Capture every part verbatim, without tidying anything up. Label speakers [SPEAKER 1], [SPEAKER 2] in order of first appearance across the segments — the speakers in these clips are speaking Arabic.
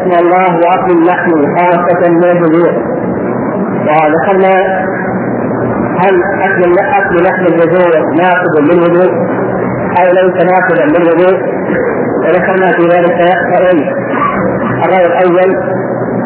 [SPEAKER 1] الله وأكل اللحم خاصة من الجذور. وذكرنا هل أكل أكل لحم الجذور ناقض للوضوء أو ليس ناقضا للوضوء، وذكرنا في ذلك رأيين. الرأي الأول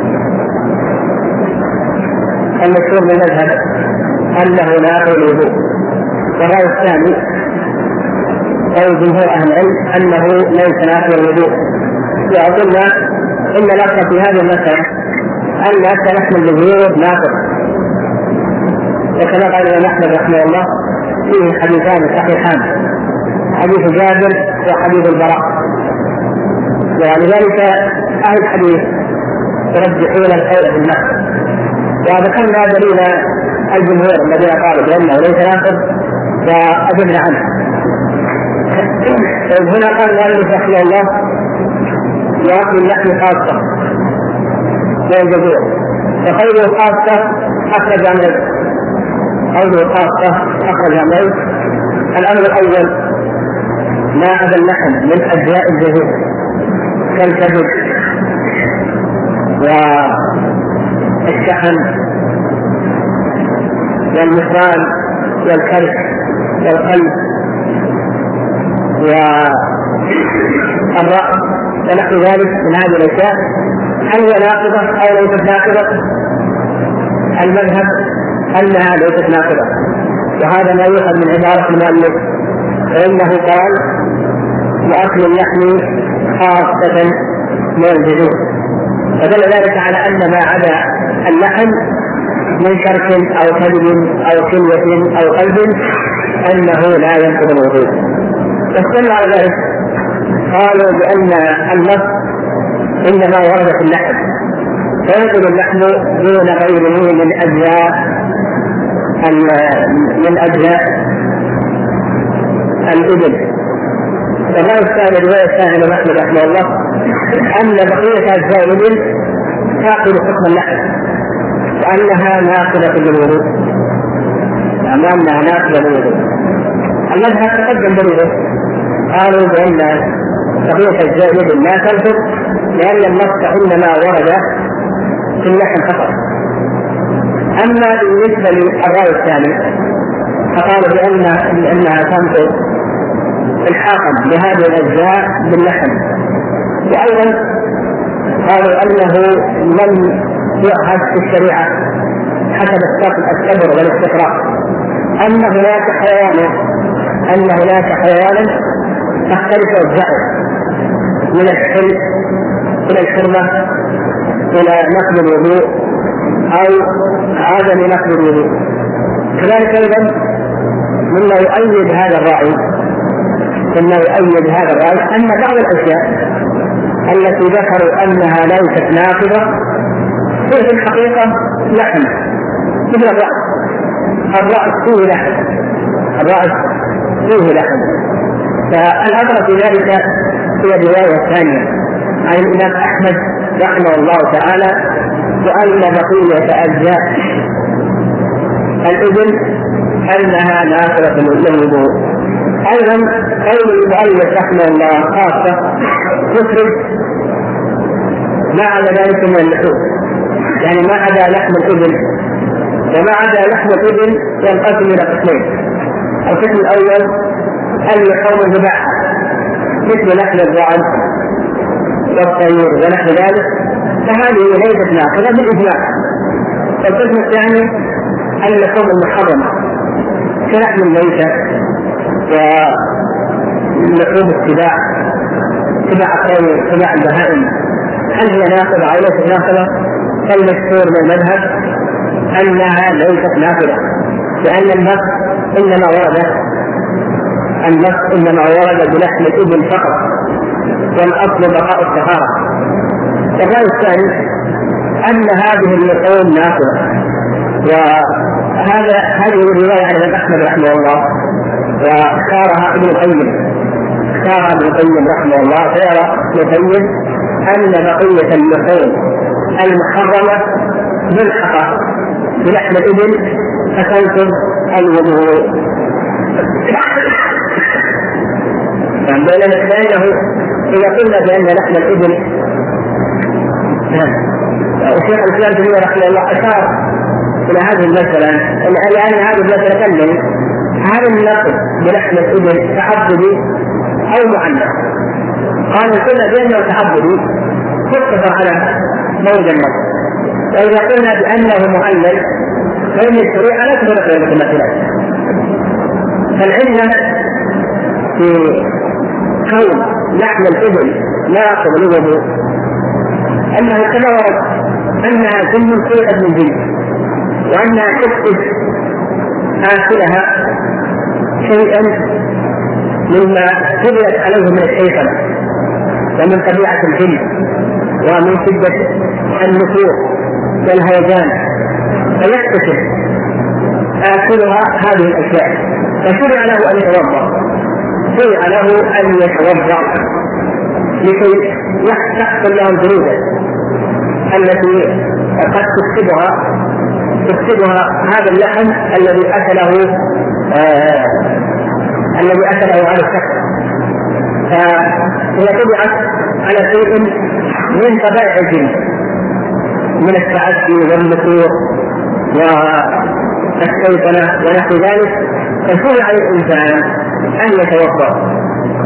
[SPEAKER 1] المشهور من المذهب أنه ناقض للوضوء، والرأي الثاني قول جمهور أهل العلم أنه ليس ناقض للوضوء. وقلنا إن الأصل في هذه المسألة أن أكل لحم الجذور ناقض، وكما قال الإمام أحمد رحمه الله فيه حديثان صحيحان، حديث جابر وحديث البراء، ولذلك أهل الحديث يرجحون القول بالنقض. وذكرنا دليل الجمهور الذين قالوا بأنه ليس ناقض وأجبنا عنه. هنا قال المؤلف رحمه الله وأكل اللحم خاصة من الجذور، فقوله خاصة أخرج عن غيره، قوله خاصة أخرج عن غيره. الأمر الأول ما أخذ اللحم من أجزاء الجذور كالكبد والشحم والمثران والكلح والقلب والرأس ونحو ذلك من هذه الأشياء، هل هي ناقضة أو ليست ناقضة؟ المذهب أنها ليست ناقضة، وهذا ما يؤخذ من عبارة المؤلف فإنه قال وأكل اللحم خاصة من الجذور، فدل ذلك على أن ما عدا اللحم من شرك أو كبد أو كلية أو قلب أنه لا ينقض الوضوء. واستدلوا على ذلك قالوا بأن النص إنما ورد في اللحم، فينقض اللحم دون غيره من أجزاء من أجزاء الإبل. الرواية الثانية الرواية الثانية لأحمد رحمه الله أن بقية أجزاء الإبل تأخذ حكم اللحم وأنها ناقضة للوضوء، يعني أنها ناقضة للوضوء. المذهب تقدم دليله، قالوا بأن بقية أجزاء الإبل لا تنقض لأن النص إنما ورد في اللحم فقط. أما بالنسبة للرأي الثاني فقالوا بأن أنها تنقض الحاقا بهذه الأجزاء باللحم، وأيضا قالوا أنه لم يؤخذ في الشريعة حسب الصبر والاستقراء أن هناك حيوان أن هناك حيوانا تختلف أجزاؤه من الحل إلى الحرمة إلى نقض الوضوء أو عدم نقض الوضوء. كذلك أيضا مما يؤيد هذا الرأي مما يؤيد هذا الرأي أن بعض الأشياء التي ذكروا أنها ليست ناقضة هي في الحقيقة لحم، مثل الرأس. الرأس فيه لحم، الرأس فيه لحم. فالأمر في ذلك هي الرواية الثانية عن الإمام أحمد رحمه الله تعالى وأن بقية أجزاء الإبل أنها ناقضة للوضوء. أيضا قول المؤلف رحمه الله خاصة يخرج ما عدا ذلك من اللحوم، يعني ما عدا لحم الإبل، وما عدا لحم الإبل ينقسم إلى قسمين. القسم الأول اللحوم المباحة مثل لحم الضأن والطيور ونحو ذلك، فهذه ليست ناقضة بالإجماع. القسم الثاني اللحوم المحرمة كلحم الميتة ولحوم السباع سباع الطير سباع البهائم، هل هي ناقضة أو ليست ناقضة؟ فالمشهور من المذهب أنها ليست ناقضة، لأن النص إنما ورد النص إنما ورد بلحم الإبل فقط، والأصل بقاء الطهارة. الرأي الثاني أن هذه اللحوم ناقضة، وهذا هذه الرواية عن الإمام أحمد رحمه الله واختارها ابن القيم اختارها ابن القيم رحمه الله. فيرى ابن القيم أن بقية اللحوم المحرمة ملحقة بلحم الإبل فتنقض الوضوء. لأنه إذا قلنا بأن لحم الإبل وشيخ الإسلام تيمية رحمه الله أشار إلى هذه المسألة لأن هذه المسألة تنبني هل النقل بلحم الإبل تعبدي أو معلق؟ قال كنا بأنه تعبدي فاقتصر على موجة النقل، وإذا قلنا بأنه معلق فإن الشريعة لا تفرق بين المتمثلات. فالعلة في كون لحم الإبل لا يقبل الوضوء أنه كما ورد أنها جن خلقت من جن، وأنها تكتب آكلها شيئا مما جبلت عليه من الشيطان ومن طبيعة الجن ومن شدة النفور والهيجان، فيكتشف آكلها هذه الأشياء، فشرع له أن يتوضأ شرع له أن يتوضأ لكي يحصل له البرودة التي قد تفسدها تفسدها هذا اللحم الذي أكله آه الذي أكله على الشخص. فهي طبعت على شيء من طبائع الجن من التعدي والنفور والسيطنة ونحو ذلك، فشرع الإنسان أن يتوضأ،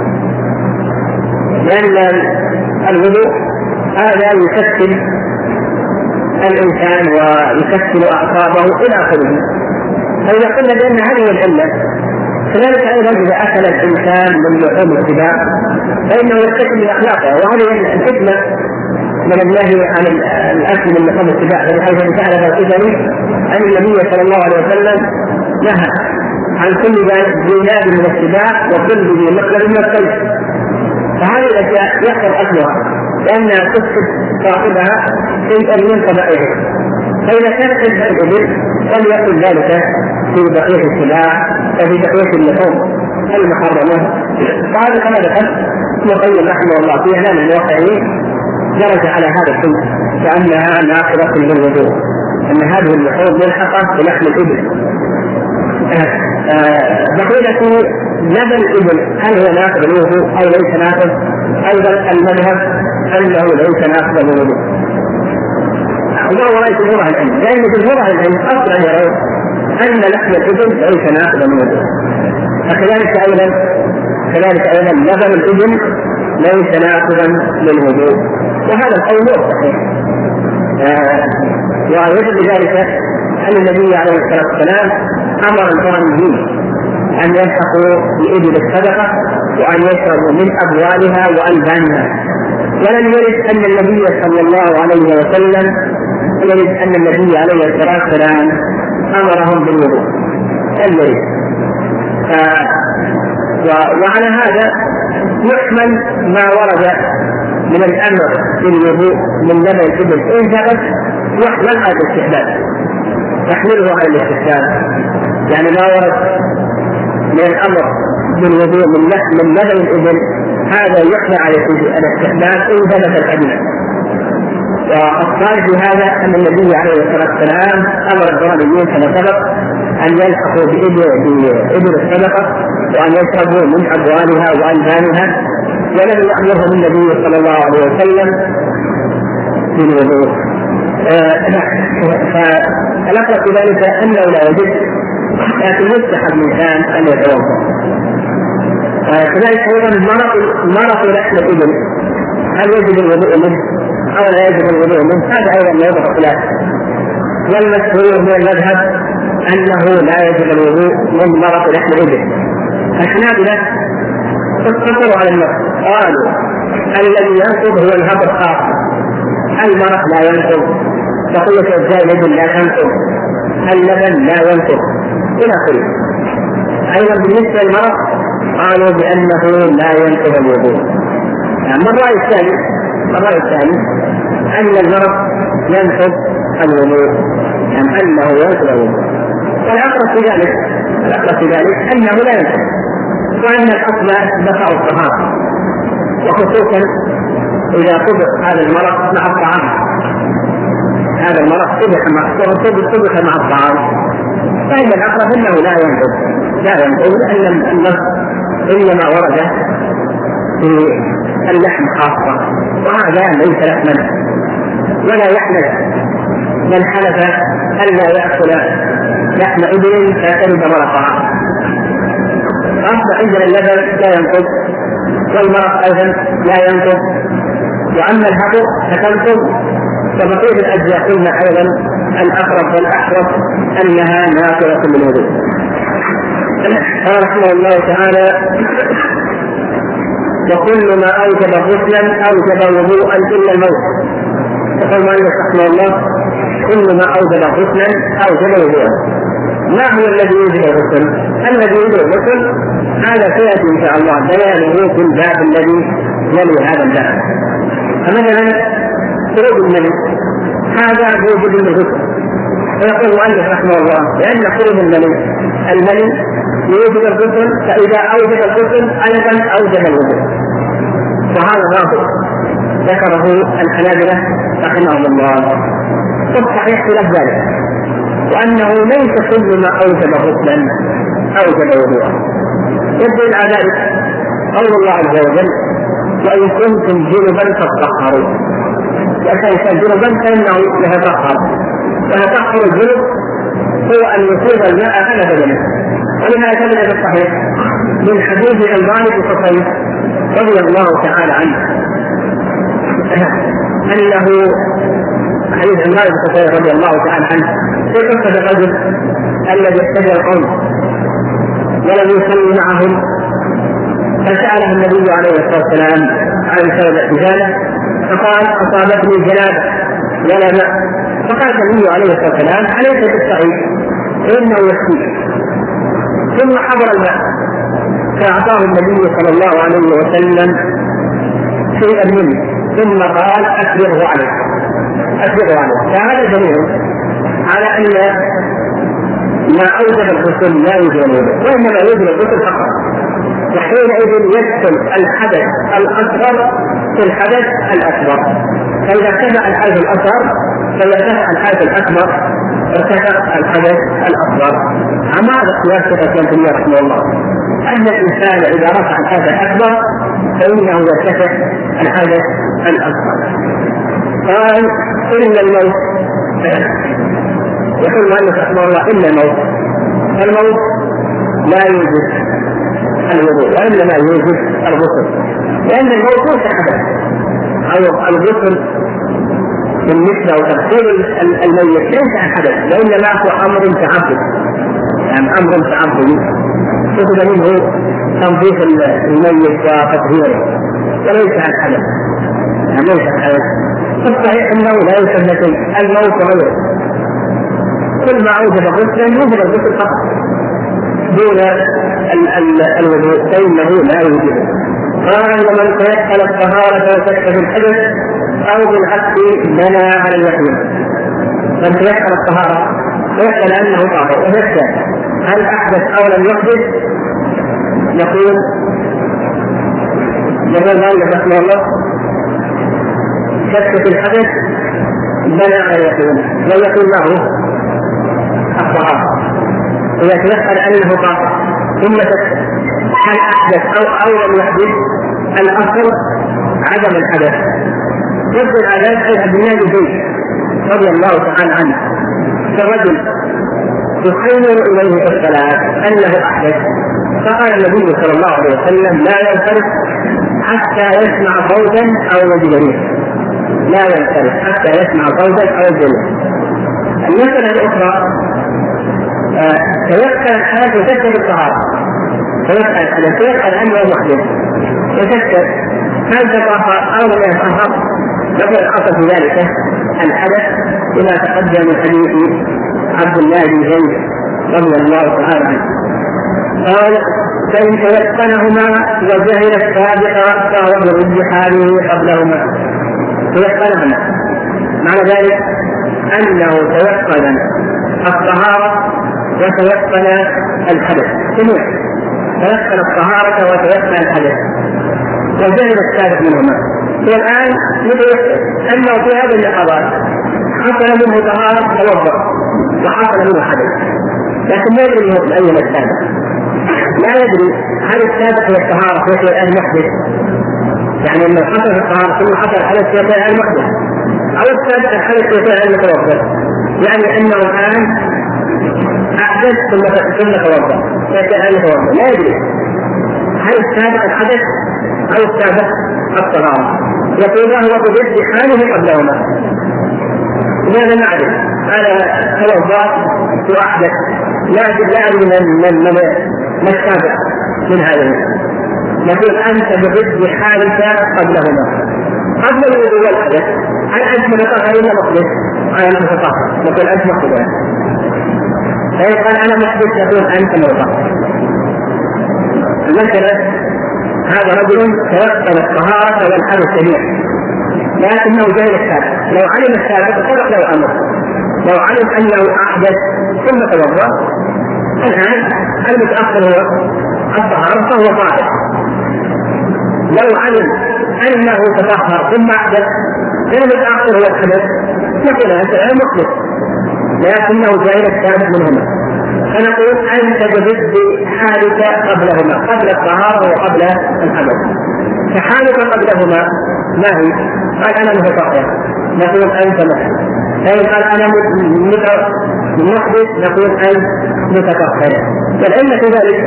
[SPEAKER 1] لأن الوضوء هذا يكسل الإنسان ويكسل أعصابه إلى آخره. فإذا قلنا بأن هذه العلة، كذلك أيضا إذا أكل الإنسان من لحوم السباع فإنه يكتسب من أخلاقه، وهذه الحكمة من النهي عن الأكل من لحوم السباع، بحيث تعالى الكتاب أن النبي صلى الله عليه وسلم نهى عن كل ذي ناب من السباع وكل ذي مقلب من الكلب. فهذه الأشياء يحصل أكلها لأنها تفسد صاحبها شيئا من طبائعه. فإذا كانت الإبل فليكن ذلك في بقية السباع وفي بقية اللحوم المحرمة. وهذا كما ذكرت ابن القيم رحمه الله في إعلام الموقعين درج على هذا الشيء كأنها ناقضة للوضوء، أن هذه اللحوم ملحقة بلحم الإبل. بقية لبن الإبل هل هو ناقض للوضوء أو ليس ناقض؟ أيضا المذهب أنه ليس ناقض للوضوء، وهو رأي جمهور العلم، لأن جمهور العلم أصلا يرون أن لحم الإبل ليس ناقضا للوضوء. فكذلك أيضا كذلك أيضا لبن الإبل ليس ناقضا للوضوء، وهذا القول صحيح. ويجب بذلك أن النبي عليه الصلاة والسلام أمر الغنميين أن يلحقوا بإبل الصدقة وأن يشربوا من أبوالها وألبانها، ولم يرد أن النبي صلى الله عليه وسلم يرد أن النبي عليه الصلاة والسلام أمرهم بالوضوء، لم يرد. وعلى هذا يحمل ما ورد من الأمر بالوضوء من لبن الإبل إن ثبت، يحمل على الاستحباب، يحمله على الاستحباب، يعني ما ورد من الأمر بالوضوء من لحم من لبن الإبل هذا يحمل على الاستحباب إن ثبت الحديث. والصالح في هذا أن النبي عليه الصلاة والسلام أمر الغنميين كما سبق أن يلحقوا بإبل الصدقة وأن يشربوا من أبوالها وألبانها، ولم يأمرهم النبي صلى الله عليه وسلم بالوضوء. فالأقرب في ذلك أنه لا يجب، لكن يستحب الإنسان أن يتوضأ. كذلك أيضا مرض لحم الإبل هل يجب الوضوء منه أو لا يجب الوضوء منه؟ هذا أيضا موضوع خلاف، والمشهور من المذهب أنه لا يجب الوضوء من مرض لحم الإبل. الحنابلة اقتصروا على النص، قالوا الذي ينقض هو الهبر خاصة، المرض لا ينقض، بقية أجزاء الإبل لا تنقض، اللبن لا ينقض إلى آخره. أيضا بالنسبة للمرض قالوا بأنه لا ينقض الوضوء. يعني الرأي الثاني الرأي الثاني أن المرض ينقض الوضوء، يعني أنه ينقض الوضوء. والأقرب في ذلك الأقرب في ذلك أنه لا ينقض، وأن الأصل بقاء الطهارة، وخصوصا إذا طبخ هذا المرض مع الطعام، هذا المرض طبخ مع طبخ مع الطعام، فإن الأقرب أنه لا ينقض لا ينقض لأن النص إنما ورد في اللحم خاصة، وهذا ليس لحما ولا يحلف من حلف ألا يأكل لحم إبل فيشرب مرقها. أصبح عندنا اللبن لا ينقض والمرق أيضا لا ينقض، وأما الهبر فتنقض، فبقية الأجزاء قلنا أيضا الأقرب والأحرف أنها ناقضة للوضوء. قال رحمه الله تعالى: وكل ما أوجب غسلا أوجب وضوءا إلا الموت. يقول مؤلف رحمه الله: كل ما أوجب غسلا أوجب وضوءا. ما هو الذي يوجب الغسل؟ الذي يوجب الغسل هذا سيأتي إن شاء الله بيانه في الباب الذي يلي هذا الباب. فمثلا خروج المني هذا يوجب الغسل، ويقول المؤلف رحمه الله: لأن خروج المني المني يوجب الغسل، فإذا أوجب الغسل أيضا أوجب الوضوء. وهذا واضح ذكره الحنابلة رحمهم الله، والصحيح خلاف ذلك، وأنه ليس كل ما أوجب غسلا أوجب وضوءا. يدل على ذلك قول الله عز وجل: وإن كنتم جنبا فاطهروا. لأن جنبا فإنه يتطهر، ويتطهر الجنب هو أن يصيب الماء على بدنه. ولهذا ثبت في الصحيح من حديث عمران بن حصين رضي الله تعالى عنه أنه حديث عمران بن حصين رضي الله تعالى عنه في قصة الرجل الذي احتجر القوم ولم يصلي معهم، فسأله النبي عليه الصلاة والسلام عن سبب احتجاجه، فقال: أصابتني جنابة ولا ماء. فقال النبي عليه الصلاة والسلام: عليك بالصعيد فإنه يكفيك. ثم حضر الماء فأعطاه النبي صلى الله عليه وسلم شيئا منه، ثم قال: أسبغه عليه أسبغه عليه. فهذا دليل على أن ما أوجب الغسل لا يوجب الوضوء، وإنما يوجب الغسل فقط. وحينئذ يدخل الحدث الأصغر في الحدث الأكبر، فإذا ارتفع الحدث الأصغر فيرتفع الحدث الأكبر ارتفع الحدث الأصغر. أما هذا اختلاف شيخ الإسلام ابن تيمية رحمه الله، أن الإنسان إذا رفع الحدث الأكبر فإنه يرتفع الحدث الأصغر. قال: إن الموت، يقول المؤلف رحمه الله: إن الموت الموت لا يوجد الوضوء وإنما يوجد الغسل، لأن الموت ليس حدث، أو الغسل بالنسبة وتغسيل الميت ليس حدث، وإنما هو أمر تعبد، يعني أمر تعبدي يأخذ منه تنظيف الميت وتطهيره، وليس الحدث، يعني ليس الحدث. الصحيح أنه لا يوجد شيء، الموت غيره. كل ما أوجب غسلا يوجب الغسل فقط دون الوضوء، فإنه لا يوجبه. قال: ومن تيقن الطهارة وسكت الحدث أو بالعكس بنى على اليقين. من تيقن الطهارة ويقن أنه طاهر ويسكت هل أحدث أو لم يحدث، يقول يقول مالك رحمه الله: سكت الحدث بنى على اليقين. واليقين ما هو؟ الطهارة. إذا تيقن أنه طاهر ثم سكت هل أحدث أو أو لم يحدث، الأصل عدم الحدث. يدل على ذلك عبد الله بن زيد رضي الله تعالى عنه، كرجل يخير إليه في الصلاة أنه أحدث، فقال النبي صلى الله عليه وسلم: لا ينصرف حتى يسمع صوتا أو يجد ريحا. لا ينصرف حتى يسمع صوتا أو يجد ريحا. المسألة الأخرى: تيقن الحدث وسكت الطهارة، تيقن أنه محدث وسكت هل تطهر أو لم يتطهر، نقول الأصل في ذلك الحدث إذا تقدم من حديث عبد الله بن زيد رضي الله تعالى عنه. قال: فإن تيقنهما وجهل السابق فهو برد حاله قبلهما. تيقنهما معنى ذلك أنه تيقن الطهارة وتيقن الحدث، جميع تيقن الطهارة وتيقن الحدث وجهل السابق منهما. والآن ندرك أنه في هذه اللحظات حصل منه طهارة توضأ وحصل منه حدث، لكن لا يدري من أين السابق، لا يدري هل السابق هو الطهارة وهو الآن محدث، يعني أنه حصل الطهارة ثم حصل الحدث وهو الآن محدث، أو السابق الحدث يكون عن المتوضأ، يعني أنه الآن أحدث ثم توضأ يكون عن المتوضأ، لا يدري هل السابق الحدث أو السابق الطهارة، يقول له بضد حاله قبلهما. لماذا نعرف أنا توضأت وأحدث لا أدري من من من السابق من هذا، نقول أنت بضد حالك قبلهما قبل الوضوء والحدث، هل أنت متطهر ولا محدث؟ أنا متطهر، نقول أنت محدث. فإن قال أنا محدث نقول أنت متطهر. مثلا هذا رجل توكل الطهارة والحدث جميعا لكنه جاهل السابق، لو علم السابق صدق له أمر، لو علم أنه أحدث ثم توضأ الآن المتأخر هو الطهارة فهو طاهر. لو علم أنه تطهر ثم أحدث المتأخر هو الحدث نقول أنت غير محدث لكنه جاهل السابق منهما. فنقول أنت بضد حالك قبلهما، قبل الطهارة وقبل الحدث. فحالك قبلهما ما هي؟ قال أنا متطهر نقول أنت محدث. فإن قال أنا محدث نقول أنت متطهر. والعلة في ذلك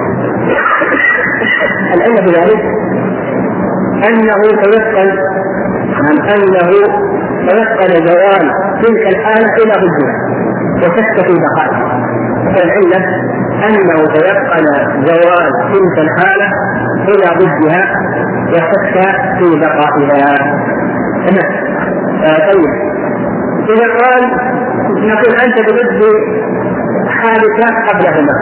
[SPEAKER 1] العلة في ذلك أنه تيقن أنه تيقن زوال تلك الحالة إلى ضدها وشك في بقائها. فالعلة أنه تيقن زوال تلك الحالة إلى ضدها وشك في بقائها. طيب إذا قال نقول أنت بضد حالك قبلهما،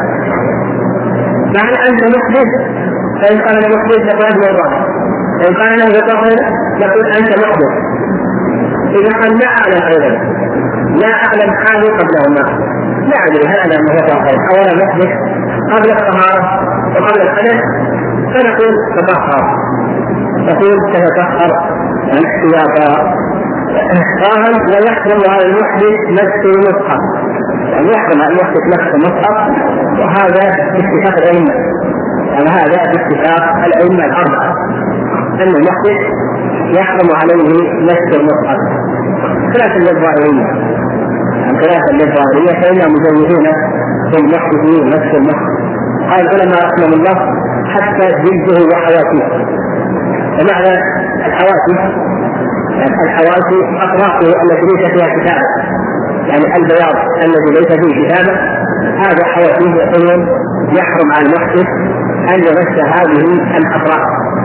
[SPEAKER 1] معنى أنت محدث. فإن قال أنا محدث نقول أنت مرة، إن قال أنا متطهر نقول أنت محدث. إذا قال لا أعلم أيضا لا أعلم حالي قبلهما، لا أدري هل أنا متطهر أو أنا محدث قبل الطهارة وقبل الحدث، فنقول تطهر، نقول تتطهر احتياطا. قال لا يحرم على المحدث نفس المصحف، يعني يحرم على المحدث نفس المصحف، وهذا باتفاق الأئمة، يعني هذا باتفاق الأئمة الأربعة أن المحدث يحرم عليه نفس المصحف خلافا للظاهرية، يعني خلافا للظاهرية فإنهم مزودون بالمحدثين نفس المصحف. قال العلماء رحمه الله حتى جلده وحواسيه. ومعنى الحواسي الحواسي أطرافه التي ليس فيها كتابة، يعني البياض الذي ليس فيه كتابة هذا حواسيه يقولون يحرم على المحدث أن يمس هذه الأطراف.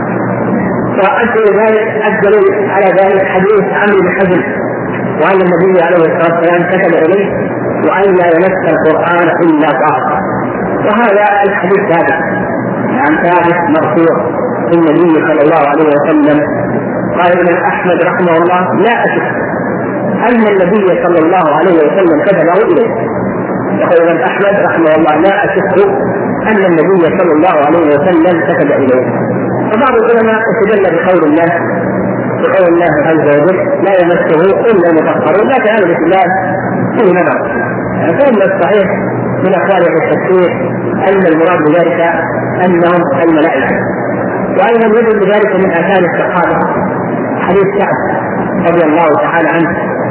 [SPEAKER 1] وأدل ذلك الدليل على ذلك حديث عمرو بن حزم وأن النبي عليه الصلاة والسلام كتب إليه وأن لا يمس القرآن إلا طاهر، وهذا الحديث ثابت عن ثابت مرفوع النبي صلى الله عليه وسلم. قال ابن أحمد رحمه الله لا أشك أن النبي صلى الله عليه وسلم كتبه إليه. يقول ابن أحمد رحمه الله لا أشك أن النبي صلى الله عليه وسلم كتب إليه. فبعض العلماء استدل بقول الله بقول الله عز وجل لا يمسه إلا المطهرون، لكن هذا الاستدلال فيه نظر. فإن الصحيح من أقوال التفسير أن المراد بذلك أنهم الملائكة. وأيضا يدل بذلك من آثار الصحابة حديث سعد رضي الله تعالى عنه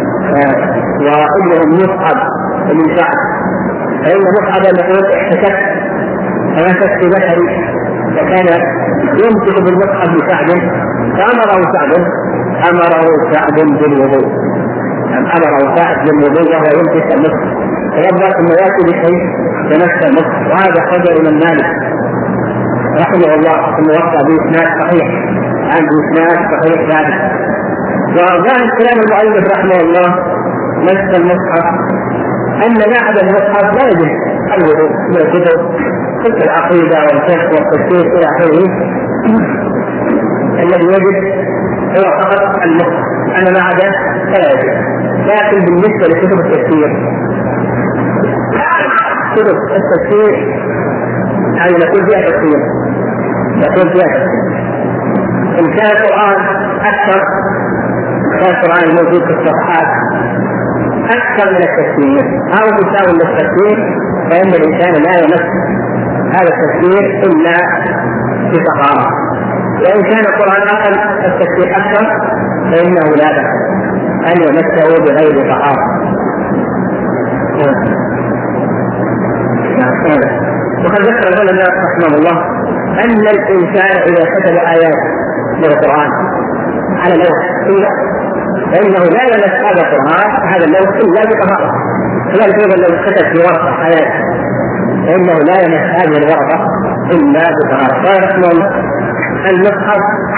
[SPEAKER 1] وابنه مصعب بن سعد، فإن مصعب يقول احتكت فمسكت في بشري وكان يمسك بالمصحف بسعد فأمره سعد أمره سعد بالوضوء أمره سعد بالوضوء وهو يمسك المصحف فيبدأ ثم يأتي بشيء بنفس المصحف. وهذا حجر من مالك رحمه الله ثم وقع بإسناد صحيح عن بإسناد صحيح ثابت. وظاهر كلام المؤلف رحمه الله نفس المصحف أن معهد المصحف لا يجب الوضوء من الكتب مثل العقيدة والفقه والتفسير إلى آخره، الذي يجب هو فقط المصحف، أنا ما عدا فلا يجب. لكن بالنسبة لكتب التفسير كتب التفسير هذه نقول فيها تفسير نقول فيها تفسير إن كان القرآن أكثر كان القرآن الموجود في الصفحات أكثر من التفسير أو مساوي للتفسير فإن الإنسان لا يمس هذا التفسير إلا بطهارة. وإن كان القرآن أقل التفسير أكثر فإنه لا بأس. أن يمسه بغير طهارة. وقد ذكر العلماء رحمه الله أن الإنسان إذا كتب آيات من القرآن على لوح فإنه لا يمس هذا القرآن هذا اللوح إلا بطهارة. كذلك أيضا لو كتب في ورقة آيات فإنه لا يمس هذه الورقة إلا بطهارة. قال رحمه الله المصحف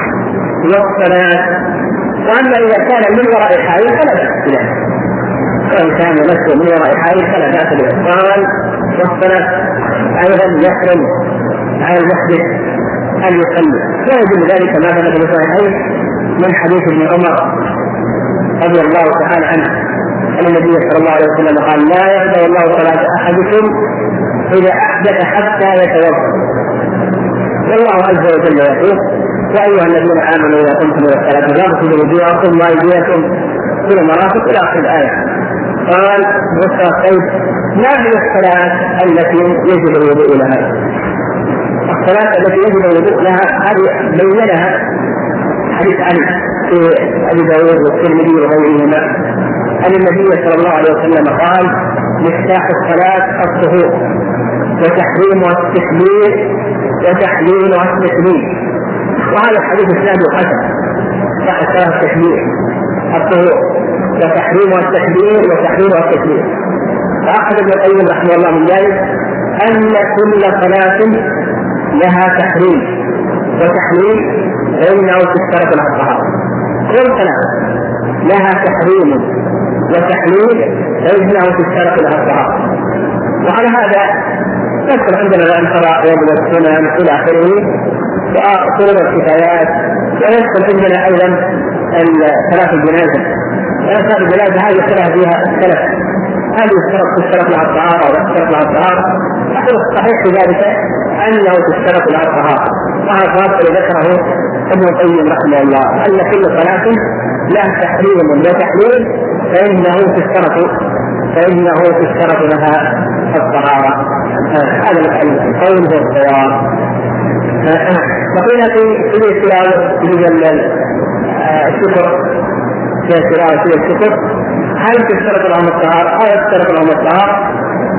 [SPEAKER 1] والصلاة. وأما إذا كان من وراء حائل فلا بأس بذلك، وإن كان يمسه من وراء حائل فلا بأس بذلك. قال والصلاة أيضا يحرم على المحدث أن يصلي، لا يجوز ذلك ما ثبت في الصحيحين من حديث ابن عمر رضي الله تعالى عنه أن النبي صلى الله عليه وسلم قال لا يقبل الله صلاة أحدكم إذا أحدث حتى يتوضأ. والله عز وجل يقول يا أيها الذين آمنوا إذا قمتم إلى الصلاة فاغسلوا وجوهكم وأيديكم إلى المرافق إلى آخر الآية. قال غسل الصيد ما هي الصلاة التي يجب الوضوء لها؟ الصلاة التي يجب الوضوء لها هذه بينها حديث علي في أبي داود والترمذي وغيرهما أن النبي صلى الله عليه وسلم قال مفتاح الصلاة الطهور وتحريمها التكبير وتحليلها التسليم. وهذا الحديث اسناده حسن صح الصلاة التكبير الطهور وتحريمها التكبير وتحليلها التسليم. فأخذ ابن القيم رحمه الله من ذلك أن كل صلاة لها تحريم وتحليل فإنه تشترط لها الطهارة. كل صلاة لها تحريم وتحليل فإنه تشترط لها الطهارة. وعلى هذا يدخل عندنا الأنصار وابن السنن إلى آخره وطرق الكفايات، ويدخل عندنا أيضا صلاة الجنازة. صلاة الجنازة هذه صلاة فيها السلف، هذه الشرط تشترط لها الطهارة ولا تشترط لها الطهارة. الصحيح في ذلك أنه تشترط لها الطهارة، وهذا الذي ذكره ابن القيم رحمه الله أن كل صلاة لها تحريم وتحليل فإنه تشترط فإنه تشترط لها الطهارة. هذا القول هو الصواب. وقيل في الاستلام في الشكر في الاستلام في الشكر هل تشترط لهم الطهارة أو تشترط لهم الطهارة؟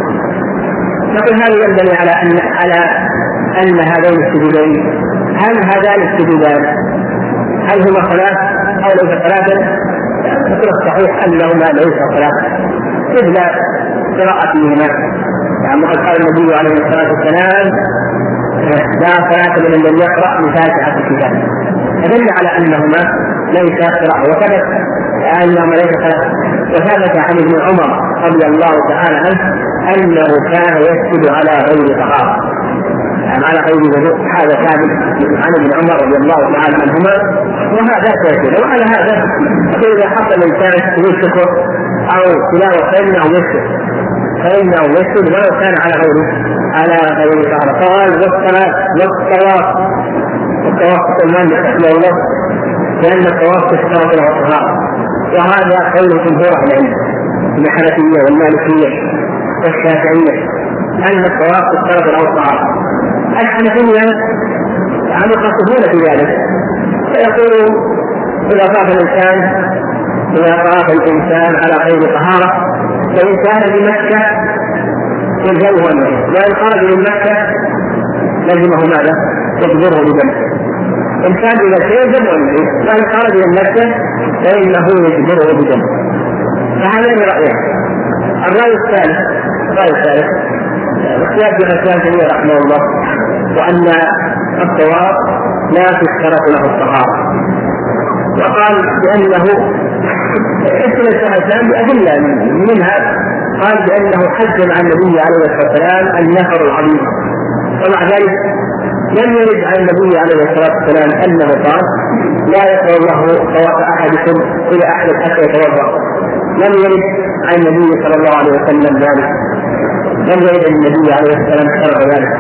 [SPEAKER 1] نقول هذا ينبني على أن على أن هذين السجودين هل هذان السجودان هل هما صلاة أو ليس صلاة؟ نقول الصحيح أنهما ليس صلاة إذ لا قراءة فيهما. يعني قد قال النبي عليه الصلاة والسلام لا صلاة لمن لم يقرأ بفاتحة الكتاب، فدل على أنهما ليس قراءة وثبت أنهما ليس صلاة. وثبت عن ابن عمر رضي الله تعالى عنه أنه كان يسجد على غير طهارة، يعني على غير وضوء. هذا ثابت عن ابن عمر رضي الله تعالى عنهما وهذا ثابت. وعلى هذا إذا حصل الإنسان في شكر أو تلاوة فإنه يسجد فإنه يسجد ولو كان على غيره على غير طهارة. قال والصلاة والطواف والطواف المؤلف رحمه الله لأن الطواف تشترط له الطهارة، وهذا قول جمهور أهل العلم من الحنفية والمالكية والشافعية أن الطواف تشترط له الطهارة. الحنفية يقصدون في ذلك فيقولون إذا طاف الإنسان إذا طاف الإنسان على غير طهارة فإن كان بمكة يلزمه أمره، وإن خرج من مكة لزمه ماذا؟ يجبره بدم. إن كان بمكة يلزمه أمره، وإن خرج من مكة فإنه يجبره بدم. فهذا رأيين. الرأي الثالث الرأي الثالث اختيار ابن القيم رحمه الله وأن الطواف لا تشترط له الطهارة، وقال بأنه اسم الإسلام بأدلة منها قال بأنه حج عن النبي عليه الصلاة والسلام النفر العظيم، ومع ذلك لم يرد عن النبي عليه الصلاة والسلام أنه قال لا يقبل الله طواف أحدكم إلى أحد حتى يتوضأ. لم يرد عن النبي صلى الله عليه وسلم ذلك، لم يرد عن النبي عليه الصلاة والسلام شرع ذلك.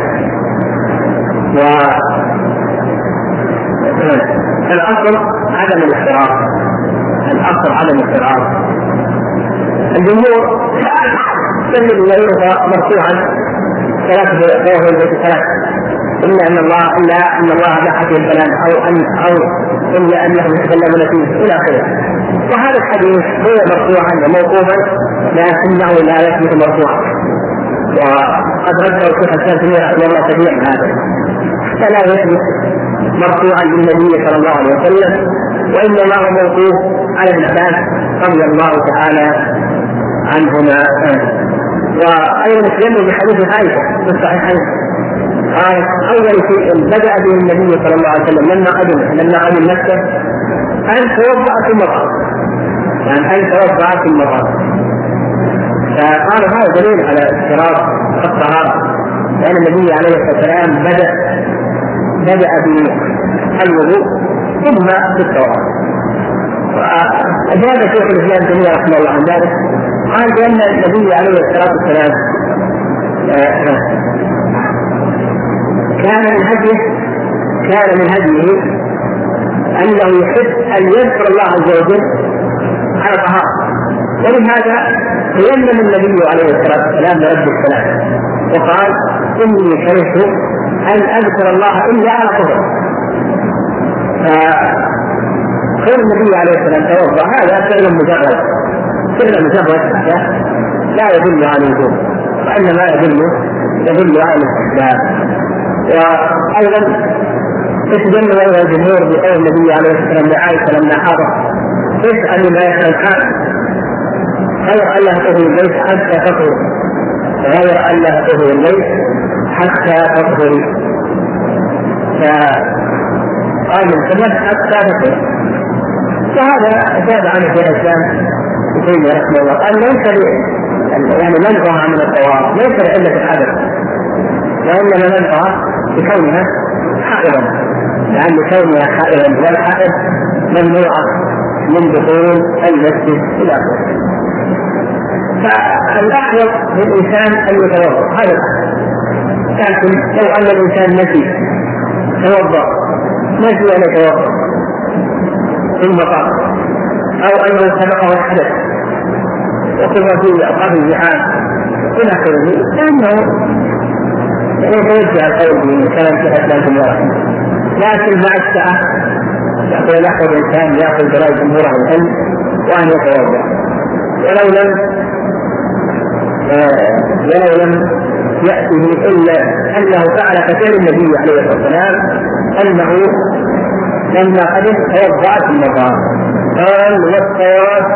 [SPEAKER 1] والأصل عدم الاحتراف، الأصل عدم الاحتراف. الجمهور تجد غيرها مرفوعا ثلاثة غير البيت ثلاثة، إلا أن الله إلا أن الله بحث الكلام أو أن أو إلا أنه يتكلمون فيه إلى آخره. وهذا الحديث هو مرفوعا وموقوفا لكنه لا يثبت مرفوعا، وقد رده الشيخ الإسلام رحمه الله كثيرا هذا، فلا يثبت مرفوعا للنبي صلى الله عليه وسلم، وإنما هو موقوف على ابن عباس رضي الله تعالى عنهما. وأيضا استدلوا بحديث عائشة في الصحيحين قال أول شيء بدأ به النبي صلى الله عليه وسلم لما قدم لما قدم مكة أن توضأ في المطار، يعني أن توضأ في المطار. فقال هذا دليل على اشتراط الطهارة، لأن النبي عليه الصلاة والسلام بدأ بدأ بالوضوء ثم بالتوضؤ. أجاب شيخ الإسلام ابن تيمية رحمه الله عن ذلك، قال بأن النبي عليه الصلاة والسلام كان من هديه كان من هديه أنه يحب أن يذكر الله عز وجل على طهارة، ولهذا تيمم النبي عليه الصلاة والسلام برد السلام وقال إني كرهت أن أذكر الله إلا على طهر. فخير النبي عليه السلام توضأ هذا فعل مجرد فعل مجرد لا يدل على الوجوب، وإنما يدل يدل على الاستحباب. وأيضا استدل على الجمهور بقول النبي عليه الصلاة والسلام لعائشة لما حاضر اسأل ما يسأل الحال غير أن لا تطهر البيت حتى تطهر غير أن لا تطهر البيت حتى تطهر، فقال من سنة حتى تطهر. وهذا أجاب عنه في الإسلام ابن تيمية رحمه الله قال ليس يعني منعها من الطواف ليس لعلة الحدث، وإنما منعها بكونها حائضا، لأن كونها حائضا والحائض ممنوعة من دخول المسجد إلى آخره. فالأحوط للإنسان أن يتوضأ هذا الأحوط، لكن لو أن الإنسان نسي توضأ نسي أن يتوضأ ثم قام، أو أنه سبقه الحدث وقف في أوقات الزحام إلى آخره، فإنه يتوجه القول بكلام شيخ الإسلام ابن تيمية. لكن مع الساعة يقول الأحوط الإنسان يأخذ برأي جمهور أهل العلم وأن يتوضأ، ولو لم آه ولو لم يأته إلا أنه فعل كثير النبي عليه الصلاة والسلام أنه لما قدم توضأ في المطار قال والطواف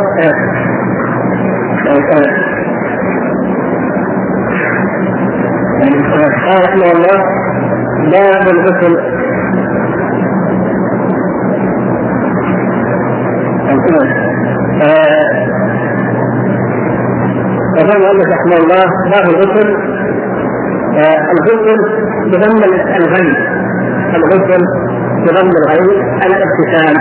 [SPEAKER 1] قال رحمه الله باب الغسل فقال الله رحمه الله باب الغسل. الغسل بضم الغيب، الغسل بضم الغيب الاغتسال،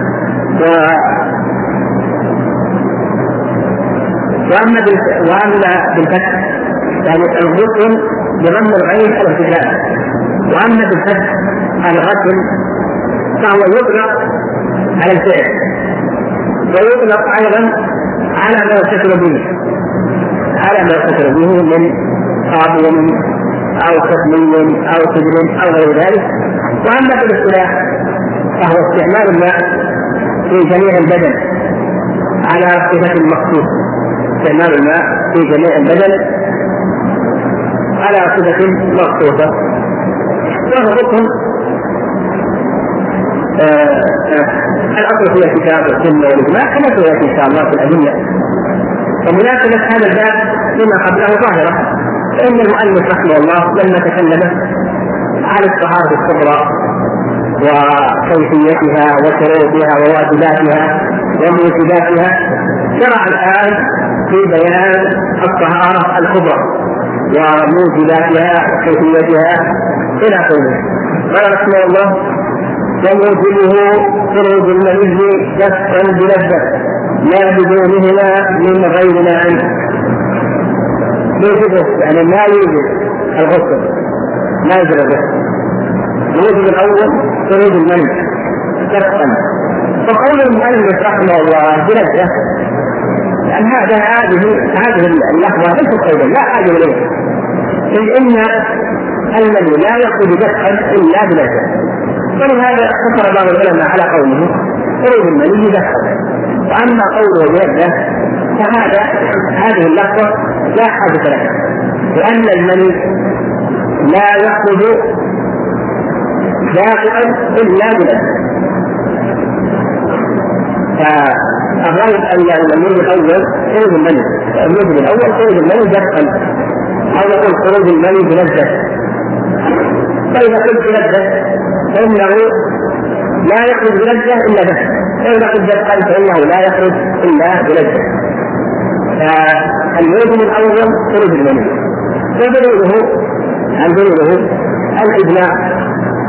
[SPEAKER 1] وأما بالفتح يعني الغسل بضم الغيب الاغتسال، وأما بالفتح الغسل فهو يطلق على الفعل ويطلق أيضا على ما يتصل به على ما يتصل به من قابل أو كتمي أو سجن أو غير ذلك. وأما بالاصطلاح فهو استعمال الماء في جميع البدن على صفة المخصوص، استعمال الماء في جميع البدن على صفة مخصوصة، وهو ركن الأصل في الكتاب والسنة والإجماع كما سيأتي إن شاء الله في الأدلة. ومناسبة هذا الباب لما قبله ظاهرة، فإن المؤلف رحمه الله لما تكلم عن الطهارة الكبرى وكيفيتها وشروطها وواجباتها وموجباتها شرع الآن في بيان الطهارة الكبرى وموجباتها وكيفيتها إلى آخره. قال رحمه الله وموجبه خروج المني دفعا بلذة لا بدونهما من غير ناعم. يوجد يعني ما يوجد الغسل ما يوجد الغسل. الوجب الأول خروج المني دفعا، فقول المؤلف رحمه الله بلذة لأن هذا هذه هذه اللحظة ليست قيدا لا حاجة إليه، إذ إن الذي لا يخرج دفعا الا بلذة. ولهذا اختصر بعض العلماء على قوله خروج المني دفعا. واما قوله بلذة فهذا هذه اللفظه لا حاجه لها، لان المني لا يخرج دافعا الا بلذة. فالرأي ان المني الاول خروج المني المني الاول خروج المني دفعا، او نقول خروج المني بلذة. فاذا قلت بلذة فانه لا يخرج بلذة الا دفعا، فاذا قلت دفعا فانه لا يخرج الا بلذة. فالوجه الاول خروج المني، ودليله عن دليله الاجماع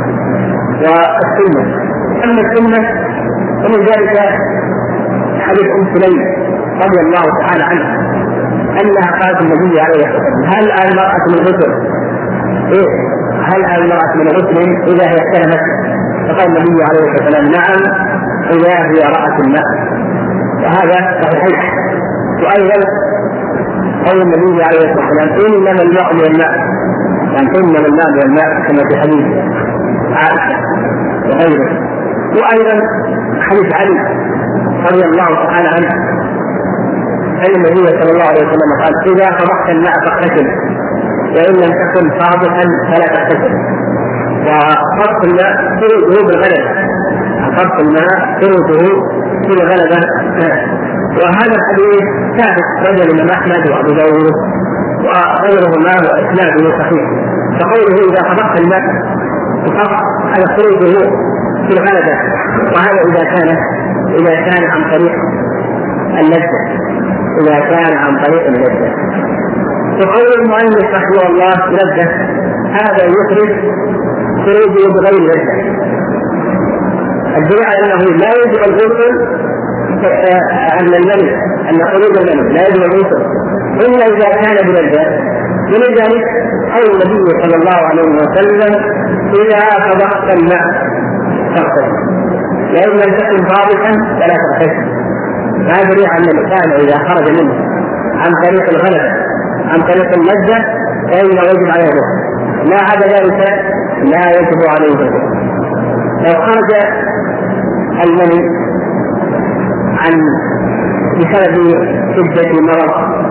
[SPEAKER 1] والسنه. اما السنه ومن ذلك حديث ام سليم رضي الله تعالى عنها انها قالت النبي عليه الصلاه والسلام هل المراه من غسل؟ إيه؟ هل المراه من غسل اذا هي احتلمت؟ فقال النبي عليه الصلاه والسلام نعم اذا هي رأت الماء. وهذا صحيح. وايضا قول النبي عليه الصلاه والسلام انما الماء من الماء، يعني انما الماء من الماء كما في حديث عائشه وغيره. وايضا حديث علي رضي الله تعالى عنه ان النبي صلى الله عليه وسلم قال اذا طبخت الماء فاغتسل وان لم تكن طابخا فلا تغتسل. وطبخ الماء خروجه بالغلبه، طبخ الماء خروجه بالغلبه. وهذا الحديث ثابت رجل الامام احمد وابو داود وغيرهما واسناده صحيح. فقوله اذا طبخت الماء هذا خروجه في الغلبة، وهذا إذا كان إذا كان عن طريق اللذة، إذا كان عن طريق اللذة. وقول المؤلف رحمه الله لذة هذا يخرج خروجه بغير لذة. الدليل على أنه لا يجب الغسل أن المني أن خروج المني لا يجب الغسل إلا إذا كان بلذة. ولذلك قول النبي صلى الله عليه وسلم إذا طبخت الماء لأن لم تكن ضابطا فلا تغتسل. هذا دليل على الإنسان إذا خرج منه عن طريق الغلبة عن طريق اللذة فإنه يجب عليه الغسل، لا عدا ذلك لا يجب عليه الغسل. لو خرج المني عن بسبب شدة مرض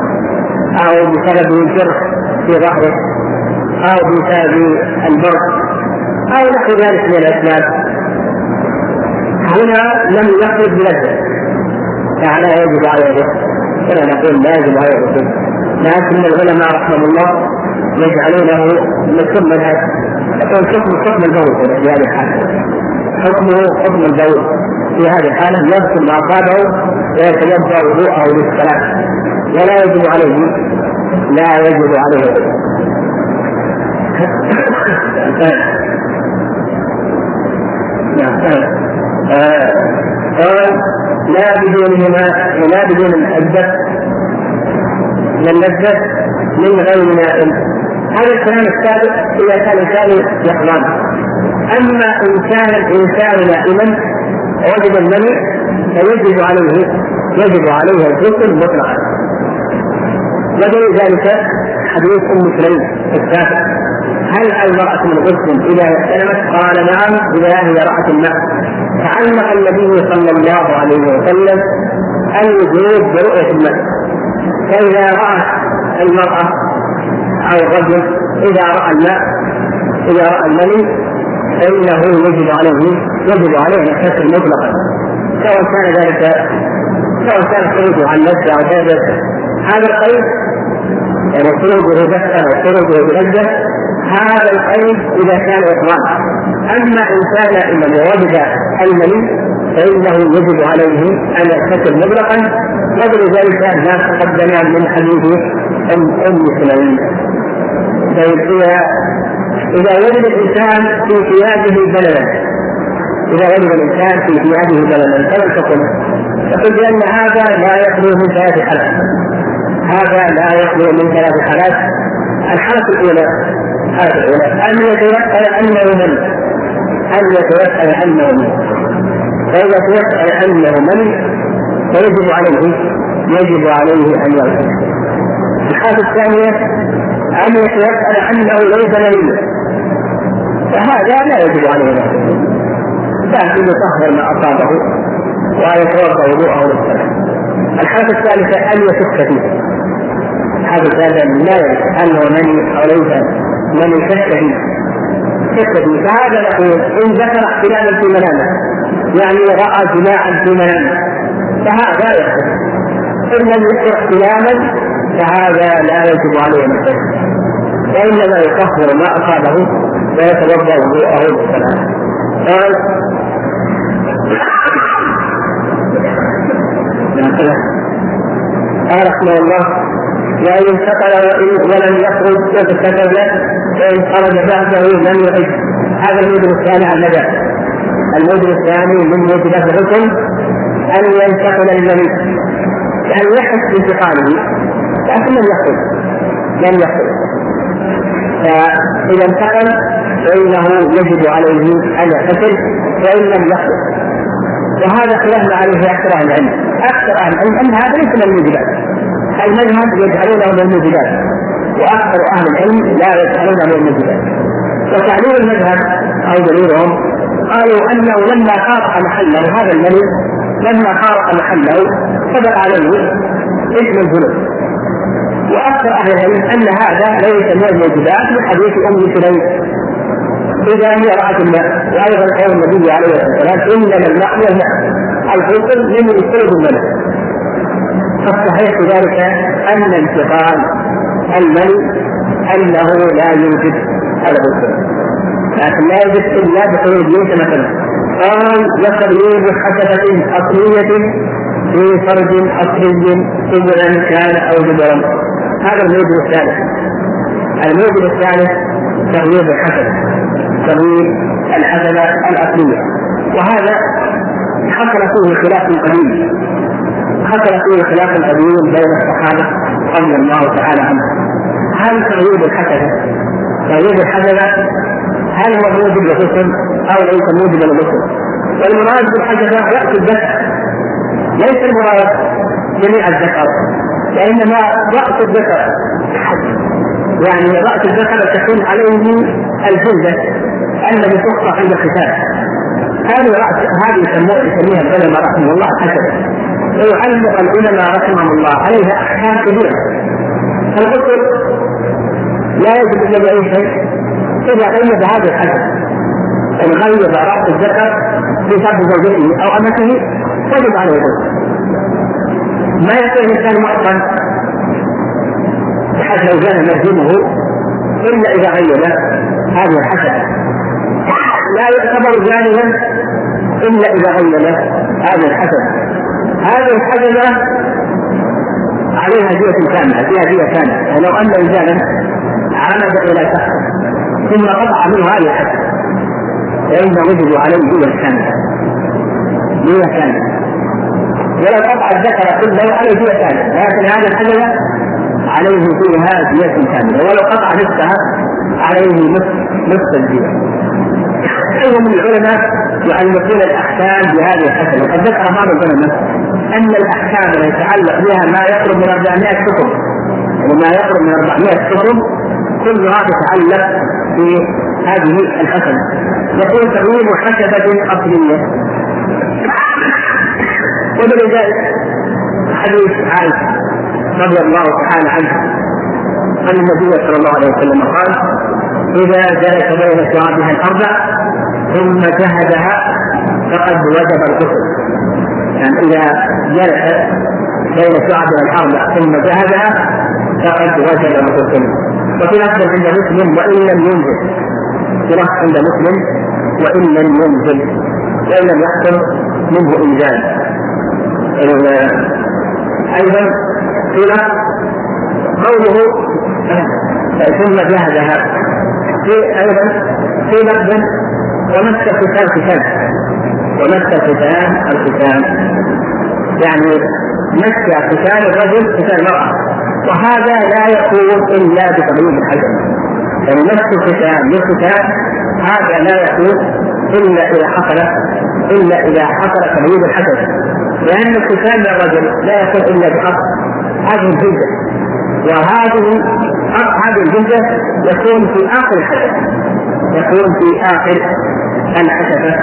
[SPEAKER 1] أو بسبب جرح في ظهره أو بسبب البرد أو نحو ذلك من الأسباب هنا لم يخرج بلذة فلا يجب عليه الغسل، ولا نقول لا يجب عليه الغسل. لكن العلماء رحمه الله يجعلونه مثل مذهب يقول حكم حكم البول في هذه الحالة، حكمه حكم البول في هذه الحالة يغسل ما أصابه ويتوضأ وضوءه للصلاة ولا يجب عليه لا يجب عليه الغسل. قال لا بدونهما لا بدون الدفء للذة من غير نائم. هذا الكلام السابق إذا كان الإنسان يحضر. أما إن كان الإنسان نائما وجد المني فيجب عليه يجب عليه الغسل مطلقا. ودليل ذلك حديث أم سليم السابق هل المرأة من غسل إذا احتلمت؟ قال نعم إذا هي رأت الماء. فعلق النبي صلى الله عليه وسلم الوجوب برؤية الماء. فإذا رأت المرأة أو الرجل إذا رأى الماء إذا رأى المني فإنه يجب عليه يجب عليه أن يغتسل مطلقا، سواء كان ذلك سواء كان خروجه عن لذة أو غير. هذا القيد يعني خروجه دفء أو خروجه بلذة هذا القيد إذا كان إطلاقا. أما إن كان إما وجد المني فإنه يجب عليه أن يغتسل مطلقا، قبل ذلك ما تقدم من حديث أم أم سليم. إذا وجد الإنسان في ثيابه بللا إذا وجد الإنسان في ثيابه بللا فلم تكن تقول بأن هذا لا يخلو من ثلاث حالات. هذا لا يخلو من ثلاث حالات. الحالة الأولى الحالة الأولى أن يتيقن أنه من أن يتيقن أنه من فإذا تيقن أنه من فيجب عليه يجب عليه أن يغتسل. الحالة الثانية أن يتيقن أنه ليس مني فهذا لا يجب عليه نفسه، لكن يطهر ما أصابه ويتوضأ وضوءه للصلاة. الحالة الثالثة أن يشك فيه، هذا الثالثة لا يجب أنه من أو ليس من شك فيه شك فيه فهذا نقول إن ذكر احتلالا في منامه، يعني رأى جماعا في منامه، فهذا يحدث. إن لم يذكر احتلالا فهذا لا يجب عليه نفسه، وإنما يكفر ما أصابه ويتوضأ وضوءه للصلاة. قال قال رحمه الله: وإن انتقل ولم يخرج يتكتب له، وإن خرج بعده لم يعد. هذا الموجب الثاني على المدى. الموجب الثاني من موجبات الحكم أن ينتقل المني، يعني يحس بانتقاله لكن لم يخرج لم يخرج فإذا انتقل فإنه يجب عليه أن يغتسل وإن لم يخرج. وهذا خلاف عليه أكثر أهل العلم. أكثر أهل العلم أن هذا ليس من الموجبات، المذهب يجعلونه من الموجبات، وأكثر أهل العلم لا يجعلونه من الموجبات. وتعليل المذهب أو دليلهم قالوا أنه لما خارق محله هذا المني لما خارق محله ثبت عليه اسم الذنوب. وأكثر أهل العلم أن هذا ليس من الموجبات لحديث أم سليم إذا هي رأت الماء، وأيضا قول النبي عليه الصلاة والسلام: إنما الماء والماء الحكم من يستلزم المني. فالصحيح ذلك أن انتقال المني أنه لا يوجد هذا الحكم، لكن لا يوجد إلا بخروج ليس مثلا قال وتغيير حسبة أصلية في فرج أصلي سبلا كان أو جبرا. هذا الموجب الثالث. الموجب الثالث تغيير الحسبة، تغيير الحسبة الأصلية، وهذا حصل فيه خلاف قديم حصل فيه خلاف قديم بين الصحابة رضي الله تعالى عنهم. هل تغيير الحسبة تغيير الحسبة هل هو موجب للغسل أو ليس موجب للغسل؟ والمراد بالحسبة رأس الذكر، ليس المراد جميع الذكر، وإنما رأس الذكر، يعني رأس الذكر تكون عليه الجلدة التي تقطع عند الختان. هذه رأس هذه يسميها العلماء رحمه الله حسبة، ويعلق العلماء رحمه الله عليها أحكام كبيرة. الغسل لا يجب إلا بأي شيء إذا قيد هذه الحسبة، إن غيب رأس الذكر بسبب زوجته أو أمته وجب عليه الغسل. ما يكون الإنسان معطل بحيث لو كان مرجمه إلا إذا غيب هذه الحسبة، لا يعتبر جانبا إلا إذا غيب هذه الحسبة. هذه الحسبة عليها دية كاملة، فيها دية كاملة. ولو أن إنسانا عمد إلى شخص ثم قطع منه هذه الحسبة فإن وجد عليه دية كاملة دية كاملة ولو قطع الذكر كله عليه دية كاملة، لكن هذه الحسبة عليه فيها دية كاملة، ولو قطع نفسها عليه نصف نصف الدية. أيضا من العلماء يعلقون الأحكام بهذه الحسبة. وقد ذكر بعض العلماء أن الأحكام التي يتعلق بها ما يقرب من أربعمائة كتب، وما يقرب من أربعمائة كتب كلها تتعلق بهذه الحسبة. يقول تغيير حسبة أصلية. ولذلك حديث عائشة رضي الله تعالى عنها أن النبي صلى الله عليه وسلم قال: إذا جلس بين شعابها الأربع ثم جهدها فقد وجب الغسل. يعني إذا جلس بين شعابها الأربع ثم جهدها فقد وجب الغسل. وفي لفظ عند مسلم: وإن لم ينزل. في لفظ عند مسلم: وإن لم ينزل، وإن لم يحصل منه إنزال. أيضا في لفظ قوله ثم جهدها، في أيضا في لفظ ومس ختان ختان ومس ختان الختان، يعني مس ختان الرجل ختان المرأة، وهذا لا يكون إلا بتغيير الحجم. يعني مس ختان للختان هذا لا يكون إلا إذا حصل إلا إذا حصل تغيير الحجم، لأن الختان للرجل لا يكون إلا بحق هذه الجلدة، وهذه هذه الجلدة يكون في آخر الحجم، يكون في آخر الحشفة.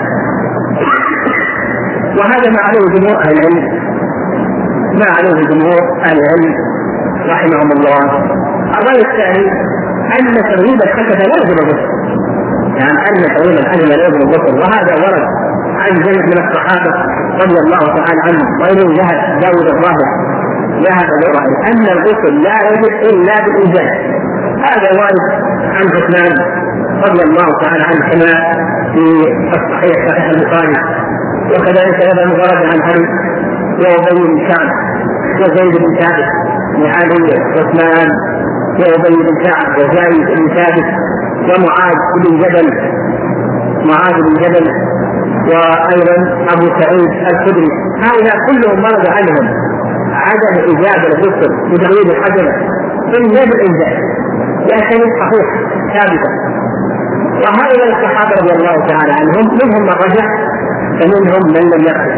[SPEAKER 1] وهذا ما عليه جمهور أهل العلم، ما عليه جمهور أهل العلم رحمهم الله. الرأي الثاني أن تغييب الحشفة لا يجب الغسل، يعني أن تغييب الحشفة لا يجب الغسل، وهذا ورد عن جمع من الصحابة رضي الله تعالى عنهم، وإليه ذهب داود الظاهر ذهب الرأي أن الغسل لا يجب إلا بالإنزال. هذا وارد عن عثمان رضي الله تعالى عنه كما في الصحيح صحيح البخاري، وكذلك هذا ورد عن علي وأبي بن كعب وزيد بن ثابت، وعلي عثمان وأبي بن كعب وزيد بن ثابت ومعاذ بن جبل معاذ بن جبل وأيضا أبو سعيد الخدري، هؤلاء كلهم مرض عنهم عدم إجابة الغسل بتغيير الحجر إلا بالإنزال، لكن صحيح ثابتة. وهؤلاء الصحابة رضي الله تعالى عنهم منهم من رجع ومنهم من لم يقل.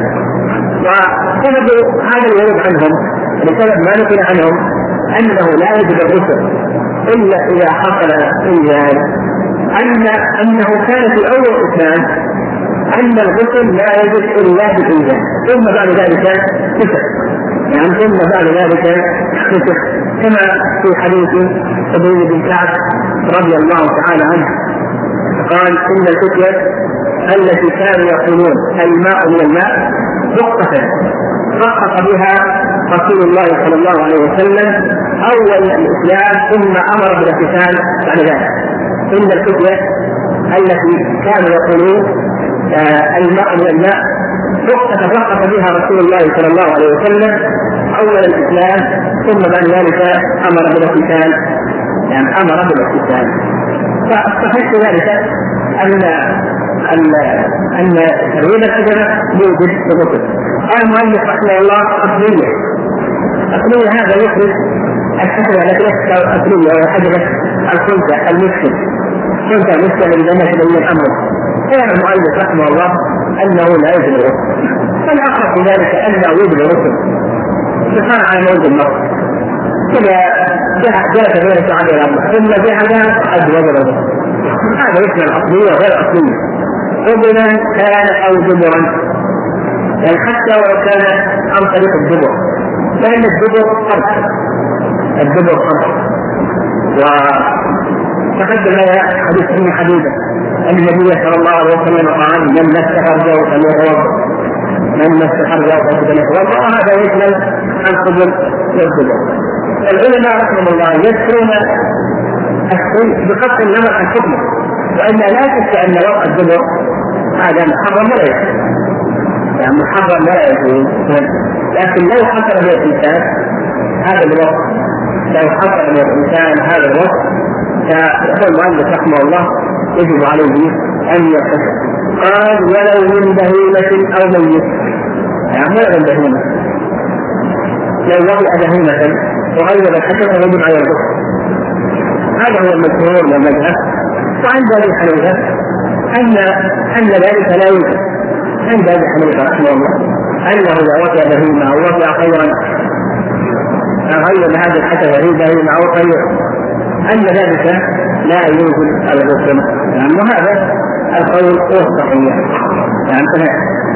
[SPEAKER 1] وسبب هذا الورود عنهم لسبب ما نقل عنهم أنه لا يجب الغسل إلا إذا حصل إنزال، أن أنه كان في أول الإسلام أن الغسل لا يجب إلا بالإنزال، ثم بعد ذلك فسخ، يعني ثم بعد ذلك فسخ، كما في حديث أبي بن كعب رضي الله تعالى عنه قال إن الفتية التي كانوا يقولون الماء من الماء رقة رقق بها رسول الله صلى الله عليه وسلم أول الإسلام ثم أمر بالاغتسال بعد ذلك. إن الفتية التي كانوا يقولون آه الماء من الماء رقة رقق بها رسول الله صلى الله عليه وسلم أول الإسلام ثم بعد ذلك أمر بالاغتسال، يعني أمر بالاغتسال. فالصحيح ذلك أن أن أن تغيير الحجر يوجد بغسل. قال المؤلف رحمه الله أصلية. أصلية هذا يخرج الحجر التي ليست أصلية وهي حجرة الخنثى المسلم، خنثى مسلم إذا ما تبين أمره. قال المؤلف رحمه الله أنه لا يجب الغسل. فالأخر في ذلك أنه يجب الغسل فصار على موجب النص كذا جاءت غير عليه الأمر ثم جاء قد وجب الغسل. هذا اسم الأصلية وغير الأصلية، قبلا كان أو جبرا، يعني حتى ولو كان عن طريق الجبر، فإن الجبر قرص الجبر قرص. وتقدم لنا حديث ابن حبيبة أن النبي صلى الله عليه وسلم قال من مس فرجه فليتوضأ، من مس فرجه فليتوضأ، وهذا يشمل القبل والجبر. العلماء رحمهم الله يذكرون الشيء بقصد النظر عن حكمه، وإن لا شك أن وضع الجبر هذا محرم ولا يجوز، يعني محرم ولا يجوز، لكن لو حصل من الإنسان هذا الوقت لو حصل من الإنسان هذا الوقت فيقول المؤلف رحمه الله يجب عليه أن يغتسل. قال ولو من بهيمة أو ميت، يعني ولا من بهيمة، لو وضع بهيمة وغير الحجر يجب على الغسل. هذا هو المشهور من المذهب. وعند أبي حنيفة أن أن ذلك لا يوجد، عند أبي حنيفة رحمه الله أنه إذا وضع بهيمة أو وضع خيرا غير هذا الحجر غير بهيمة أو خير أن ذلك لا يوجد الغسل، يعني وهذا القول هو الصحيح، يعني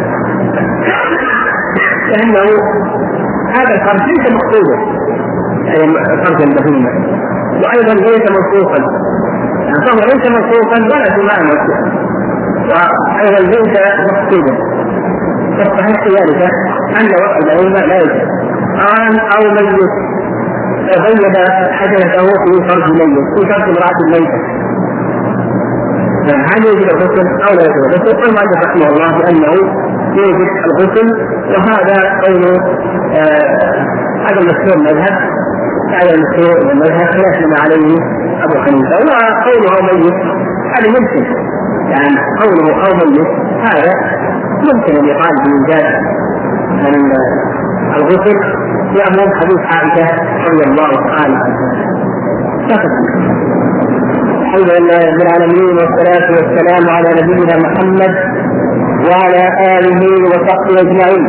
[SPEAKER 1] لأنه هذا الفرد ليس مقصودا، أي فرد البهيمة، وأيضا ليس منصوصا، يعني فهو ليس منصوصا ولا سماع منصوصا، وأيضا ليس مقصودا. فالصحيح في ذلك أن وضع البهيمة لا يجب. قال أو ميت غيب حجرته في فرج ميت في فرج امرأة ميتة، هل يجب الغسل أو لا يجب الغسل؟ قال المؤلف رحمه الله بأنه يجب الغسل، وهذا قول هذا المشهور المذهب، هذا المشهور المذهب يحمل عليه أبو حنيفة. وقوله ميت هذا يمكن، يعني قوله أو ميت هذا يمكن أن يقال بإنجاز الغسل يأمر حديث عائشة رضي الله تعالى عنها. الحمد لله رب العالمين، والصلاة والسلام على نبينا محمد وعلى آله وصحبه أجمعين.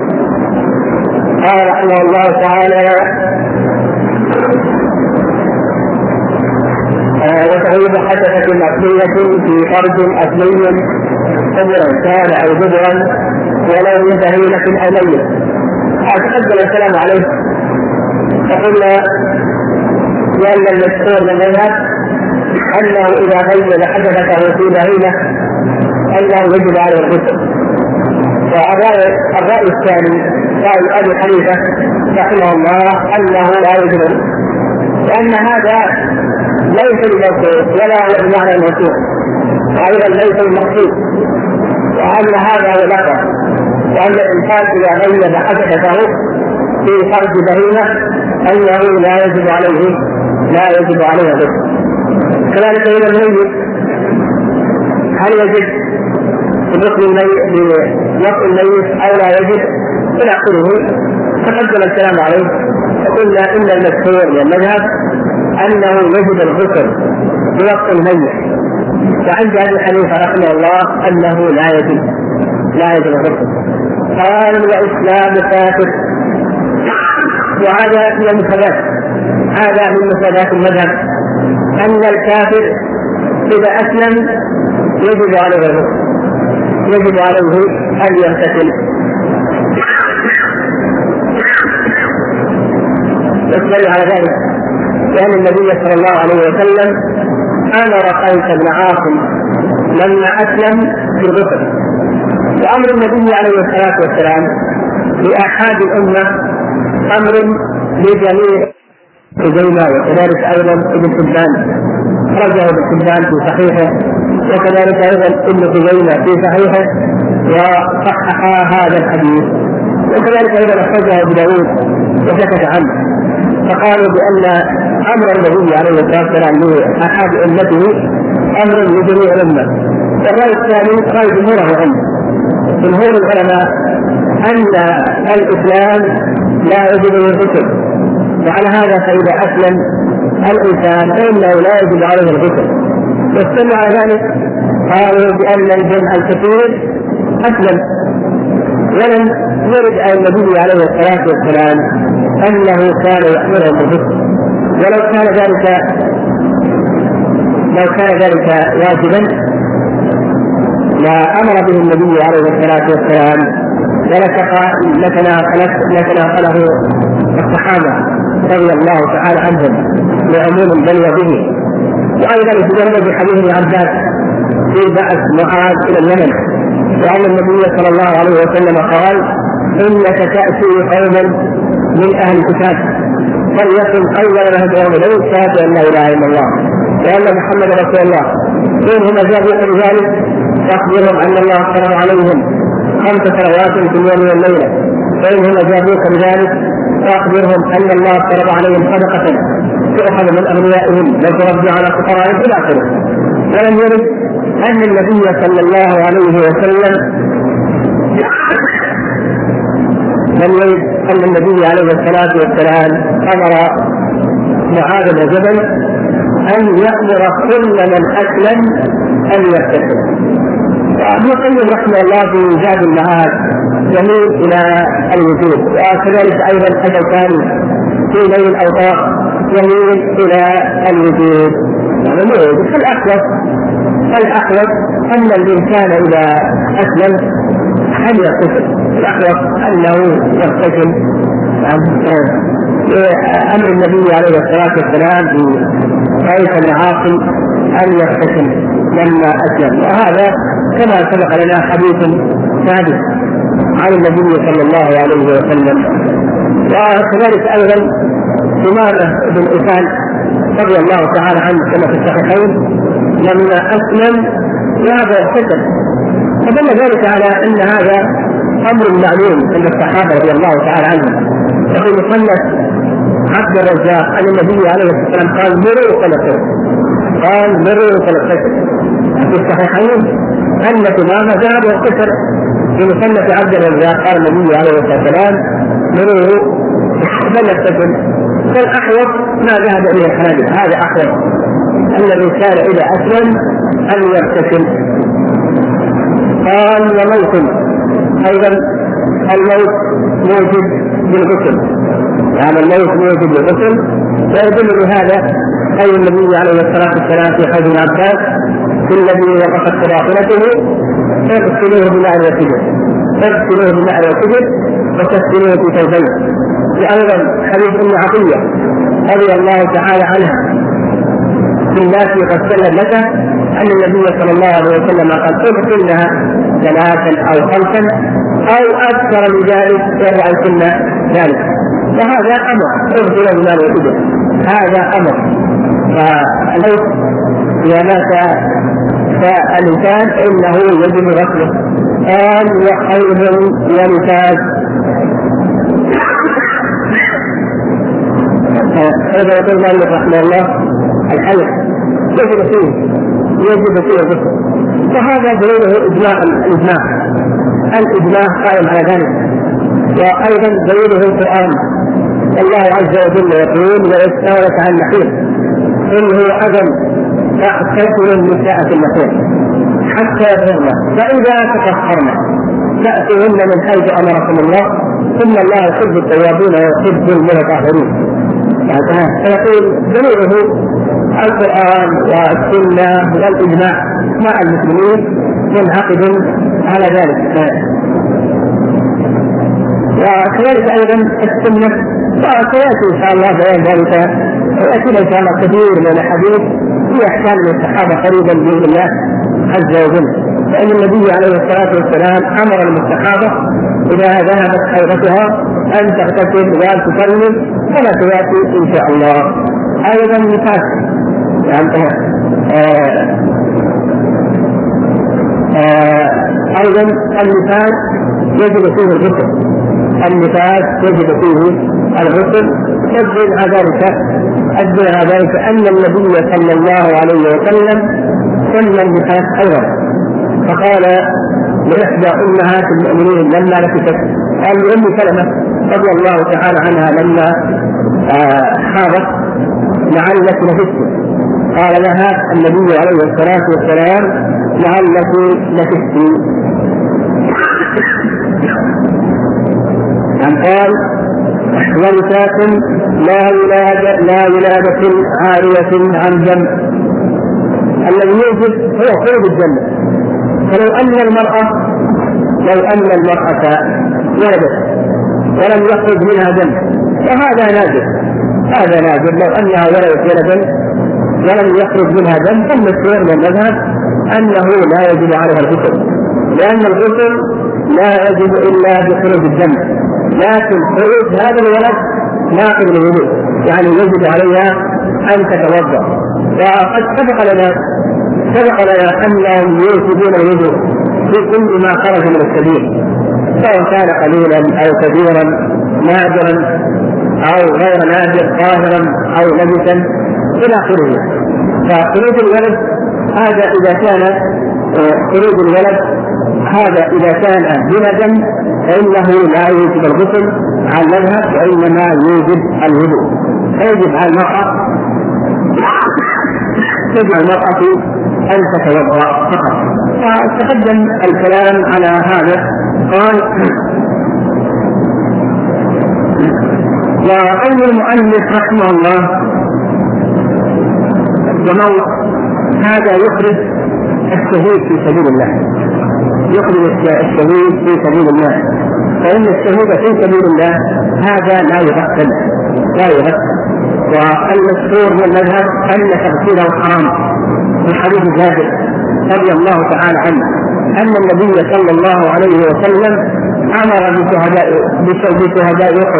[SPEAKER 1] قال رحمه الله تعالى تغيب حدثة أصلية في فرد أصلي قدرا كان أو جبرا ولو ينتهي لكن أمية. أتقدم الكلام عليه فقلنا لأن المشهور من المذهب أنه إذا غيب حدثته في بهيمة أنه يجب عليه الغسل. والرأي الثاني رأي أبي حنيفة رحمه الله أنه لا يجب، لأن هذا ليس المقصود ولا هو بمعنى المقصود، وأيضا ليس المقصود، وأن هذا هو الأقرب، وأن الإنسان إذا غيب حدثه في فرد بهيمة أنه لا يجب عليه لا يجب عليه الغسل. كذلك إذا الميت هل يجب بغسل الميت بوضع الميت أو لا يجب إلى آخره تقدم الكلام عليه. فقلنا إن المشهور والمذهب أنه يجب الغسل بوضع الميت، وعند أبي حنيفة رحمه الله أنه لا يجب لا يجب الغسل. قال الإسلام كافر، وهذا من المفردات هذا من مفردات المذهب أن الكافر إذا أسلم يجب عليه الغسل، يجب عليه أن يغتسل. يدل على ذلك لأن النبي صلى الله عليه وسلم أمر قيس بن عاصم لما أسلم بالغسل، وأمر النبي عليه الصلاة والسلام لأحد الأمة أمر لجميع خزيمة، وكذلك أيضا ابن حبان رجعه ابن حبان في صحيحه، وكذلك أيضا ابن خزيمة في صحيحه وصحح هذا الحديث، وكذلك أيضا أخرجه أبو داود وسكت عنه. فقالوا بأن أمر النبي عليه الصلاة والسلام لأحد أمته أمر لجميع الأمة. والرأي الثاني رأي جمهور العلماء، جمهور العلماء أن الإسلام لا يجب الغسل، وعلى هذا فإذا أسلم الإنسان فإنه لا يجب عليه الغسل. واستمع على ذلك قالوا بأن الجمع الكثير أسلم، ولم يرد عن النبي عليه الصلاة والسلام أنه كان يأمره بالغسل، ولو كان ذلك لو كان ذلك واجبا لا أمر به النبي عليه الصلاة والسلام لتناقله الصحابة رضي الله تعالى عنهم لعموم بلغ به. وأيضا يتجنب بحديث ابن عباس في بعث معاذ إلى اليمن، وأن النبي صلى الله عليه وسلم قال إنك تأتي قوما من أهل الكتاب فليكن أول ما يدعون إليه شهادة أن لا إله إلا الله وأن محمد رسول الله، إنهم أجابوا بذلك فأخبرهم أن الله فرض عليهم خمس صلوات في اليوم والليلة، فإنهم أجابوك بذلك فأخبرهم أن الله فرض عليهم صدقة تؤخذ من أغنيائهم وترد على فقرائهم إلى آخره. ولم يرد أن النبي صلى الله عليه وسلم لم يرد أن النبي عليه الصلاة والسلام أمر معاذ بن جبل أن يأمر كل من أسلم أن يغتسل. ابن القيم رحمه الله في زاد المعاد يميل إلى الوجوب، وكذلك أيضا الشوكاني في نيل الأوطار يميل إلى الوجوب. يعني فالأخلص الأخلص أن الإنسان إذا أسلم هل يغتسل، الأخلص أنه يغتسل. أمر النبي عليه الصلاة والسلام في قيس بن عاصم أن يغتسل لما أسلم، وهذا كما سبق لنا حديث ثابت عن النبي صلى الله عليه وسلم. وكذلك أيضا ثمامة بن أسال رضي الله تعالى عنه كما في الصحيحين لما أسلم ذهب يغتسل، فدل ذلك على أن هذا أمر معلوم عند الصحابة رضي الله تعالى عنهم. وفي مصنف عبد الرزاق أن النبي عليه الصلاة والسلام قال مروا فلتغتسل، قال مروا فلتغتسل. في الصحيحين أن ثمامة ذهب يغتسل. في مصنف عبد الرزاق قال النبي عليه الصلاة والسلام مروا فلتغتسل. فالأحوط ما ذهب إليه الحنابلة، هذا أحوط أن الإنسان إذا أسلم أن يغتسل. قال وموت أيضا الموت موجب بالغسل، هذا الموت موجب بالغسل. ويدل بهذا أي النبي عليه الصلاة والسلام في حديث ابن عباس الذي وقفت تداخلته اغسلوه بماء وسدر، اغسلوه بماء وسدر وتغسلوه في ثوبين. وأيضا حديث أم عطية رضي الله تعالى عنها في الناس غسلها لك أن النبي صلى الله عليه وسلم قد اغسلنها ثلاثا أو خمسا أو أكثر من ذلك يرعيكن ذلك. وهذا أمر اغسلوه بماء وسدر، هذا أمر. فالموت إذا مات فالإنسان إنه يجب غسله. قال وحيض ونفاس. هذا يقول مالك رحمه الله الحيض يجب فيه يجب فيه الغسل، وهذا دليله إجماع الإجماع الإجماع قائم على ذلك. وأيضا دليله القرآن، الله عز وجل يقول ويسألك عن المحيض إن هو أذن فاغتسلوا النساء في المحيض حتى يطهرن فإذا تطهرن فأتوهن من حيث أمركم الله ثم الله يحب التوابين ويحب المتطهرين. فيقول دليله القرآن والسنة والإجماع مع المسلمين منعقد على ذلك. وكذلك أيضا السنة وسيأتي إن شاء الله بيان ذلك، ويأتي إن شاء الله كثير من الحديث في أحكام الصحابة قريبا بإذن الله عز وجل. فإن النبي عليه الصلاة والسلام أمر المستحاضة إذا ذهبت حيضتها أن تغتسل وأن تصلي كما سيأتي إن شاء الله. أيضا النفاس يعني آه آه أيضا النفاس يجب فيه الغسل، النفاس يجب فيه الغسل. تدل على ذلك أدل على ذلك أن النبي صلى الله عليه وسلم سمى النفاس أيضا، فقال لإحدى أمهات المؤمنين لما لفتت قال لأم سلمة رضي الله تعالى عنها لما حاضت لعلك لفتت، قال لها النبي عليه الصلاة والسلام لعلك لفتت. يعني قال ولساكن لا ولادة لا ولادة عارية عن جنب. الذي يوجد هو خروج الجنة. فلو أن المرأة لو أن المرأة ولدت ولم يخرج منها دم فهذا نادر، هذا نادر. لو أنها ولدت ولدا ولم يخرج منها دم فالمشهور من المذهب أنه لا يجب عليها الغسل، لأن الغسل لا يجب إلا بخروج الدم، لكن خروج هذا الولد ناقض للوضوء، يعني يجب عليها أن تتوضأ. وقد سبق لنا سبق لنا أنهم يوجبون الوضوء في كل ما خرج من السبيل، سواء كان قليلا أو كبيرا، نادرا أو غير نادر، طاهرا أو نجسا إلى آخره. فخروج الولد هذا إذا كان خروج الولد هذا إذا كان بلا دم فإنه لا يوجب الغسل على المذهب وإنما يوجب الوضوء. فيجب على المرأة يجب على المرأة أن تتوضأ فقط. فتقدم الكلام على هذا. قال وقول المؤلف رحمه الله وموت هذا يخرج الشهيد في سبيل الله، يخرج الشهيد في سبيل الله، فإن الشهيد في سبيل الله هذا لا يغسل لا يغسل. والمشهور من المذهب أن تغسيله حرام في حديث جابر رضي الله تعالى عنه أن النبي صلى الله عليه وسلم أمر بشهداء بشهداء أحد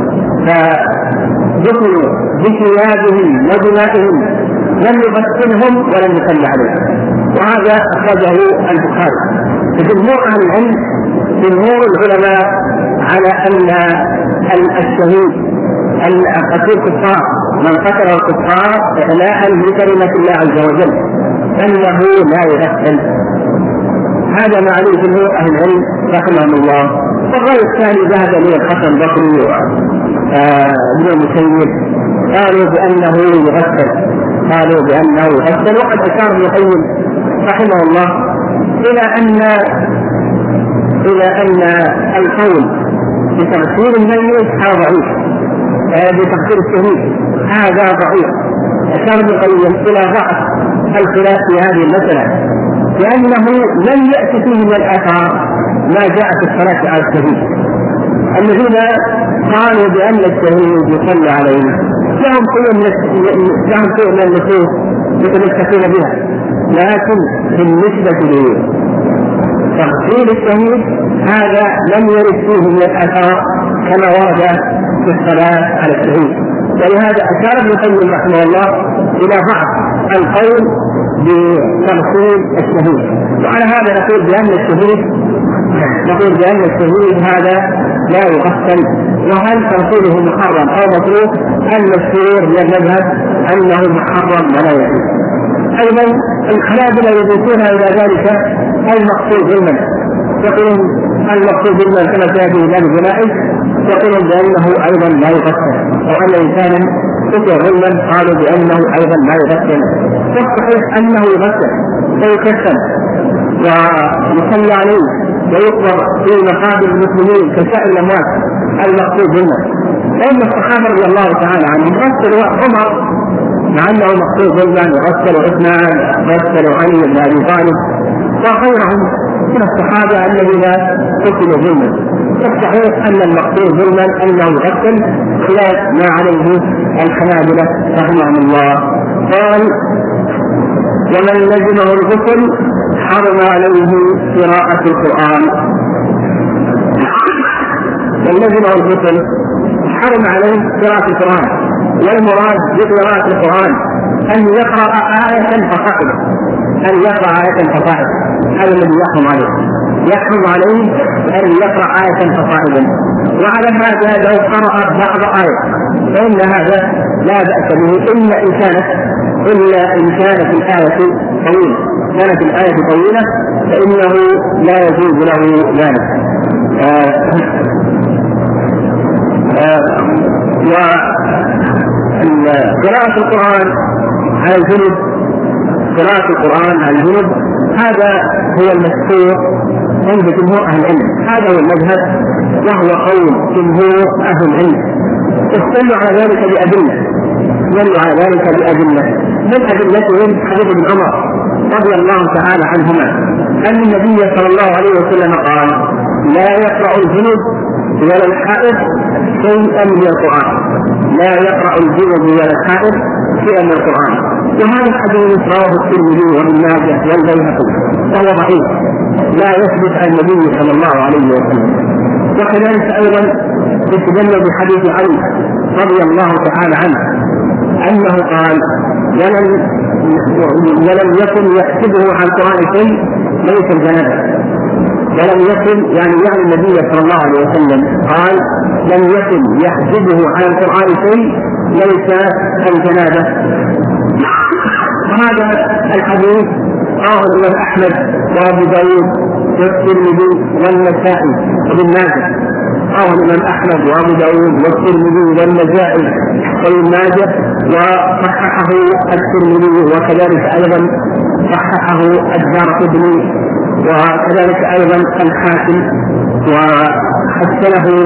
[SPEAKER 1] فدخلوا بثيابهم ودمائهم لم يغسلهم ولم يصلي عليهم، وهذا أخرجه البخاري. جمهور أهل العلم جمهور العلماء على أن الشهيد القتيل الكفار من قتل الكفار إعلاء بكلمة الله عز وجل أنه لا يغسل. هذا ما عليه جمهور أهل العلم رحمهم الله. والرأي الثاني ذهب إليه الحسن البصري وابن المسيب قالوا بأنه يغسل قالوا بأنه يغسل وقد أشار ابن القيم رحمه الله إلى أن إلى أن القول بتغسيل الميت هذا ضعيف، بتغسيل الشهيد هذا ضعيف. أشار ابن القيم إلى ضعف الخلاف في هذه المسألة، لأنه لم يأتي فيه من الآثار ما جاء في الصلاة على الشهيد. الذين قالوا بأن الشهيد يصلى عليه لهم شيء من النصوص يتمسكون بها، لكن بالنسبة لتغسيل الشهيد هذا لم يرد فيه من الآثار كما ورد في الصلاة على الشهيد. ولهذا أشار ابن القيم رحمه الله إلى ضعف القول بتغسيل الشهيد. وعلى هذا نقول بأن الشهيد نقول بأن الشهيد هذا لا يغسل. وهل تغسيله محرم أو مكروه؟ المشهور من المذهب أنه محرم ولا يجوز. أيضا الحنابلة يضيفون إلى ذلك المقصود بالمن، يقولون المقصود بالمن كما سيأتي الآن الجنائز، يقولون بأنه أيضا لا يغسل، وأن إنسانا كفر ظلما قالوا بأنه أيضا لا يغسل. والصحيح أنه يغسل ويكفن ويصلى عليه ويقبر في مقابر المسلمين كسائر الأموات المقصود بالمن. لأن الصحابة رضي الله تعالى عنهم غسلوا عمر مع أنه مقصود ظلما، وغسلوا عثمان، غسلوا علي بن أبي طالب وغيرهم من الصحابة الذين قتلوا ظلما. الصحيح أن المقصود ظلما أنه يغسل خلاف ما عليه الحنابلة رحمهم الله. قال: ومن لزمه الغسل حرم عليه قراءة القرآن. من لزمه الغسل حرم عليه قراءة القرآن، والمراد بقراءة القرآن أن يقرأ آية فقط، أن يقرأ آية فقط، هذا الذي يحرم عليه. يحرم عليه أن يقرأ آية فقط. وعلى هذا لو قرأ بعض آية فإن هذا لا بأس به، إلا إن كانت إلا إن كانت الآية طويلة، كانت الآية طويلة فإنه لا يجوز له ذلك. آه آه وقراءة القرآن على الجنب، قراءة القرآن على الجنب هذا هو المشهور عند جمهور أهل العلم، هذا هو المذهب وهو قول جمهور أهل العلم. استدلوا على ذلك بأدلة، استدلوا على ذلك بأدلة من أدلتهم حديث ابن عمر رضي الله تعالى عنهما أن النبي صلى الله عليه وسلم قال: لا يقرأ الجنب ولا الحائض شيئا من القرآن، لا يقرأ الجنب ولا الحائض شيئا من القرآن. وهذا الحديث رواه الترمذي وابن ماجه والبيهقي وهو ضعيف لا يثبت عن النبي صلى الله عليه وسلم. وكذلك أيضا يستدل بحديث علي رضي الله تعالى عنه أنه قال: ولم ولم يكن يحسبه عن القرآن شيء ليس الجنابة. ولم يكن يعني يعني النبي صلى الله عليه وسلم قال: لم يكن يحسبه عن القرآن شيء ليس الجنابة. هذا الحديث رواه الإمام أحمد وأبو داود والترمذي والنسائي وابن ماجه، رواه الإمام أحمد وأبو داود والترمذي والنسائي وابن ماجه، وصححه الترمذي، وكذلك أيضا صححه الدارقطني، وكذلك أيضا الحاكم، وحسنه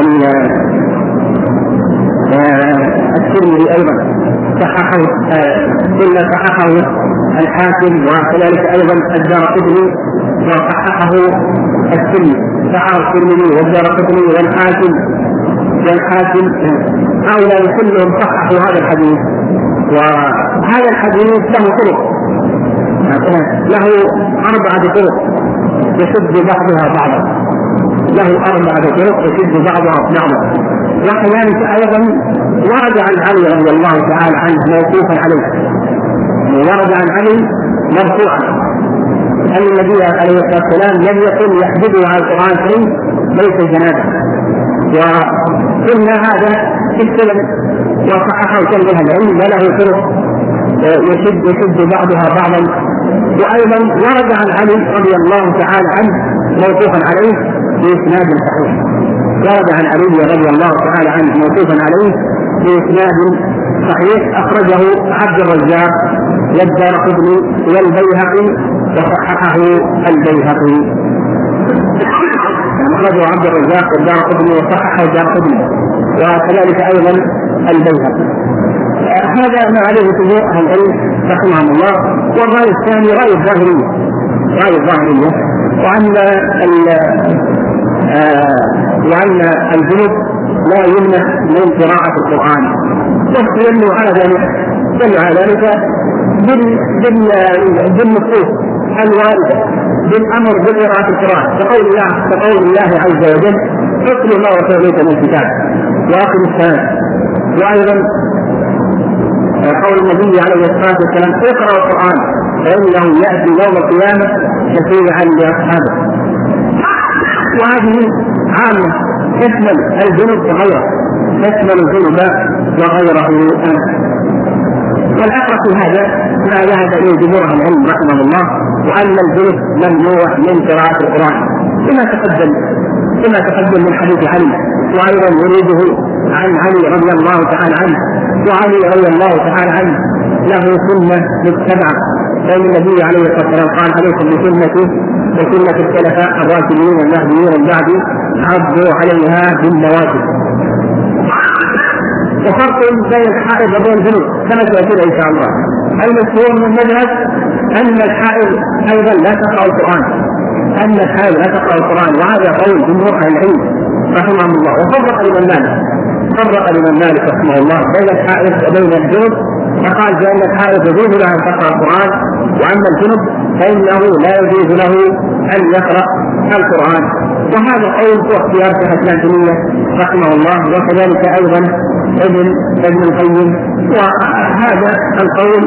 [SPEAKER 1] الترمذي أيضا صححه إلا صححه الحاكم، وكذلك أيضا الدارقطني وصححه الترمذي، صححه الترمذي والدارقطني والحاكم والحاكم هؤلاء كلهم صححوا هذا الحديث. وهذا الحديث له طرق، له أربعة طرق يشد بعضها بعضا، له أربعة طرق يشد بعضها بعضا. وكذلك أيضا ورد عن علي رضي الله تعالى عنه موقوفا عليه، ورد عن علي مرفوعا أن النبي عليه الصلاة والسلام لم يكن يحدثه على القرآن شيء ليس جنابه. وقلنا هذا في السلم وصححه كل أهل العلم وله طرق يشد يشد بعضها بعضا. وأيضا ورد عن علي رضي الله تعالى عنه موقوفا عليه بإسناد صحيح، ورد عن علي رضي الله تعالى عنه موقوفا عليه بإسناد صحيح أخرجه عبد الرزاق والدارقطني والبيهقي وصححه البيهقي. أحمد وعبد الرزاق والدارقطني وصححه الدارقطني، وكذلك أيضا البيهقي. هذا ما عليه جمهور أهل العلم رحمهم الله. والرأي الثاني رأي الظاهرية، رأي الظاهرية وأن وأن الجنوب لا يمنع من قراءة القرآن، واستدلوا على ذلك دلوا على ذلك بالنصوص الواردة بالأمر بقراءة القرآن، كقول الله كقول الله عز وجل: اتل ما أوحي إليك من الكتاب وأقم الصلاة. وأيضا قول النبي عليه الصلاة والسلام: اقرأوا القرآن فإنه يأتي يوم القيامة شفيعا لأصحابه. وهذه عامة تشمل الجنوب وغيره، تشمل الجنوب وغيره. والأقرب هذا ما ذهب إليه جمهور العلم رحمه الله، وأن الجنوب ممنوع من قراءة القرآن كما تقدم كما تقدم من حديث علي، وأيضا يريده عن علي رضي الله تعالى عنه. وعلي رضي الله تعالى عنه له سنة متبعة، فإن النبي عليه الصلاة والسلام قال: عليكم بسنتي وسنة الخلفاء الراشدين المهديين من بعدي عضوا عليها بالنواجذ. وفرق بين الحائض وبين الجنوب كما سيأتي إن شاء الله. المشهور من المذهب أن الحائض أيضا لا تقرأ القرآن، أن الحائض لا تقرأ القرآن، وهذا قول جمهور أهل العلم رحمهم الله. وفرق الإمام مالك فرق الإمام مالك رحمه الله بين الحائض وبين الجنوب، فقال بأن الحائض يجوز له أن تقرأ القرآن، وأما الجنوب فإنه لا يجوز له أن يقرأ القرآن. وهذا قول هو اختيار شيخ الإسلام ابن تيمية رحمه الله، وكذلك أيضا ابن ابن القيم. وهذا القول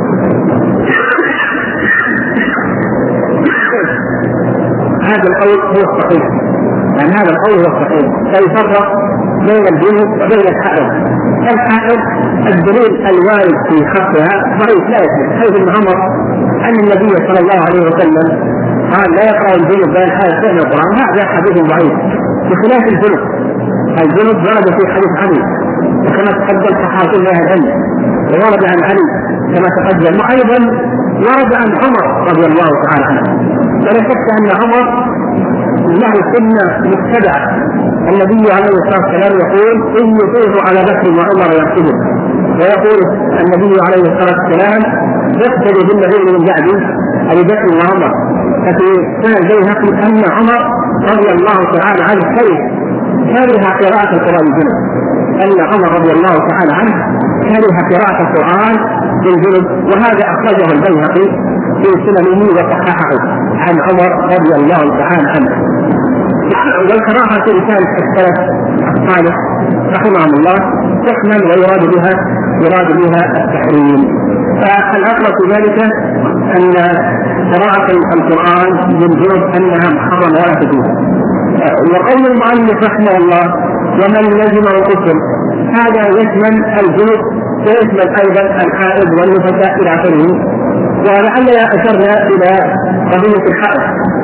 [SPEAKER 1] هذا القول هو الصحيح، يعني هذا القول هو الصحيح، فيفرق بين الجنوب وبين الحائض. الحائض الدليل الوارد في خطها ضعيف لا يثبت، حيث ابن عمر أن النبي صلى الله عليه وسلم قال: لا يقرأ الجنوب بين الحائض فهم القرآن. هذا حديث ضعيف، بخلاف الجنوب. الجنوب ورد في حديث علي وكما تقدم صحابة الله العلم، وورد عن علي كما تقدم، وأيضا ورد عن عمر رضي الله تعالى عنه. ولا شك أن عمر له سنة متبعة. النبي عليه الصلاة والسلام يقول: إن يطيف على بكر وعمر يقتله، ويقول النبي عليه الصلاة والسلام: يقتدي بالنبي من بعدي أبي بكر وعمر. ففي سنة البيهقي أن عمر رضي الله تعالى عنه كره قراءة القرآن الجنوب، أن عمر رضي الله تعالى عنه كره قراءة القرآن بالجنوب. وهذا أخرجه البيهقي في سننه وصححه عن عمر رضي الله تعالى عنه. والقراءة في رسالة السلف الصالح رحمهم الله تحمل ويراد بها يراد بها التحريم. فالأصل في ذلك أن قراءة القرآن بالجنوب أنها محرمة ولا تجوز. وقول المؤلف رحمه الله: ومن لزمه القتل، هذا يشمل الجنوب ويشمل أيضا الحائض والنفساء إلى آخره. ولعلنا أشرنا إلى قضية الحائض،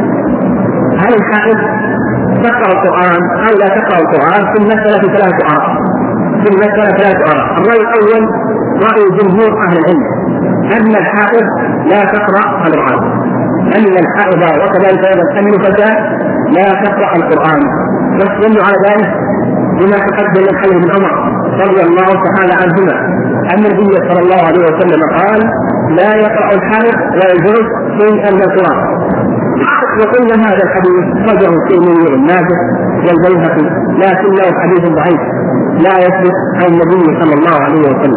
[SPEAKER 1] هل الحائض تقرأ القرآن أو لا تقرأ القرآن؟ في المسألة ثلاث آراء في المسألة ثلاث آراء. الرأي الأول رأي جمهور أهل العلم أن الحائض لا تقرأ القرآن، أن الحائض وكذلك أيضا النفساء لا تقرأ القرآن. واستدلوا على ذلك بما تقدم من حديث ابن عمر رضي الله تعالى عنهما أن النبي صلى الله عليه وسلم قال: لا يقرأ الحائض ولا الجنوب شيئا من القرآن. وقلنا هذا الحديث رجعه الترمذي والنافع والبيهقي، لكنه حديث ضعيف لا يثبت عن النبي صلى الله عليه وسلم.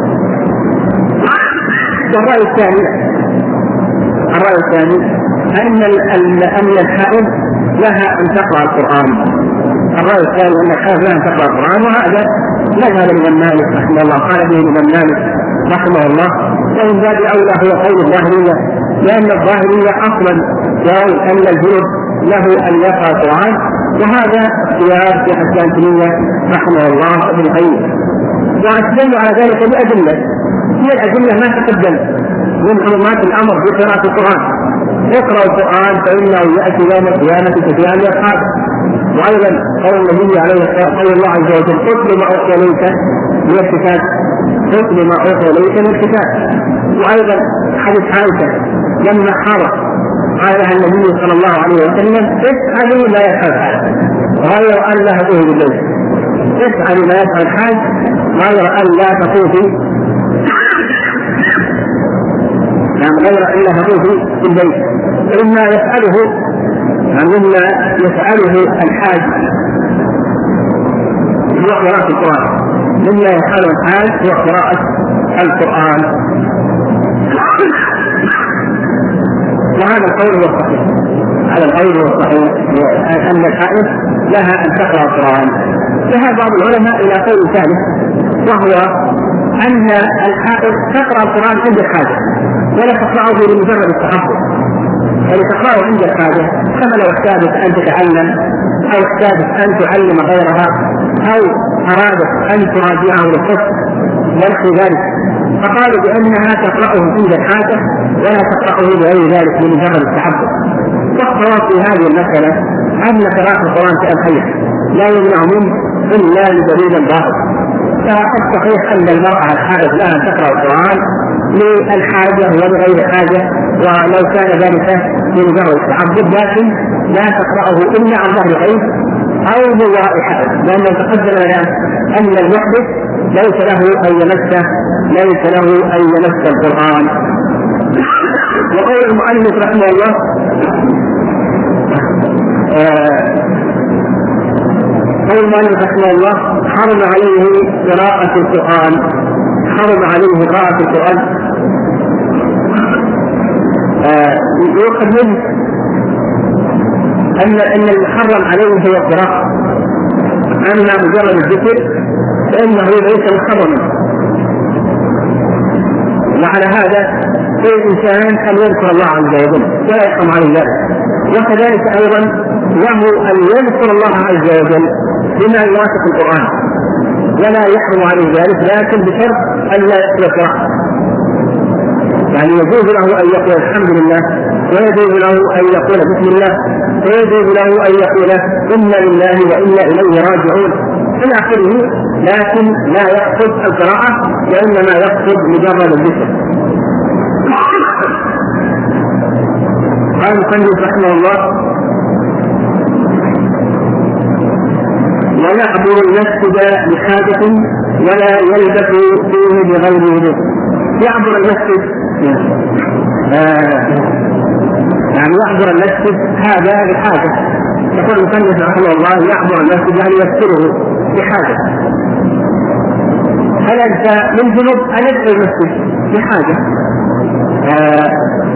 [SPEAKER 1] الرأي الثاني الرأي الثاني أن أن الحائض لها أن تقرأ القرآن. الرأي الثاني أن الحائض لها أن تقرأ القرآن، وهذا مذهب الإمام مالك رحمه الله، قال به الإمام مالك رحمه الله. ومن باب أولى هو قول الظاهرية، لأن الظاهرية أصلا قال أن الجنوب له أن يقرأ القرآن، وهذا اختيار في حسان تيمية رحمه الله ابن القيم. واستدلوا على ذلك بأدلة، هي الأدلة ما تقدم من عمومات الأمر بقراءة القرآن: اقرأ القرآن فإنه يأتي يوم القيامة شفيعا لأصحابه. وأيضا قول النبي عليه الصلاة والسلام: قول الله عز وجل: اتل ما أوحي إليك من الكتاب اتل ما أوحي إليك من الكتاب. وأيضا حديث عائشة لما حارت قال لها النبي صلى الله عليه وسلم: افعلوا لا يفعل غير أن لا تطوفي بالبيت، افعل ما يفعل الحاج غير أن لا تطوفي يعني غير أن لا تطوفي بالبيت. إما يفعله مما يفعله الحاج هو قراءة القرآن، مما يفعله الحاج هو قراءة القرآن، وهذا القول هو الصحيح. هذا القول هو الصحيح أن الحائض لها أن تقرأ القرآن. ذهب بعض العلماء إلى قول ثالث، وهو أن الحائض تقرأ القرآن عند الحاجة ولا تقرأه لمجرد التحفظ، يعني تقرأه عند الحاجة كما لو احتاجت أن تتعلم أو احتاجت أن تعلم غيرها أو أرادت أن تراجعه للحفظ ونحو ذلك، فقالوا بأنها تقرأه عند الحاجة ولا تقرأه بغير ذلك لمجرد التحفظ. والصواب في هذه المسألة أن قراءة القرآن شيء خير لا يمنع منه إلا لدليل ظاهر. فالصحيح أن المرأة الحائض لها أن تقرأ القرآن للحاجة ولغير حاجة، ولو كان ذلك لمجرد التحفظ، لكن لا تقرأه إلا عن ظهر غيب أو بوراء حائض، لأنه تقدم لنا أن المحدث ليس له أن يمس ليس له أن يمس القرآن. وقول المؤلف رحمه الله قول المؤلف رحمه الله حرم عليه قراءة القرآن، حرم عليه قراءة القرآن يؤخذ منه أن أن المحرم عليه هو القراءة، أما مجرد الذكر فإنه ليس محرما. وعلى هذا الإنسان أن يذكر الله عز وجل ولا يحرم عليه ذلك، وكذلك أيضا له أن يذكر الله عز وجل بما يوافق القرآن ولا يحرم عليه ذلك، لكن بشرط أن لا يقرأ. يعني يجوز له أن يقول الحمد لله، ويجوز له أن يقول بسم الله، ويجوز له أن يقول إنا لله وإنا إليه راجعون إلى آخره، لكن لا يقصد القراءة وإنما يقصد مجرد الذكر. قال المصنف رحمه الله ويعبر المسجد بحاجة ولا يلبث فيه بغير وضوء. يعبر المسجد آه يعني يعبر المسجد هذا بحاجة، يقول المصنف رحمه الله يعبر المسجد يعني يذكره بحاجة. هل أنت من جنوب أن يدخل المسجد بحاجة آه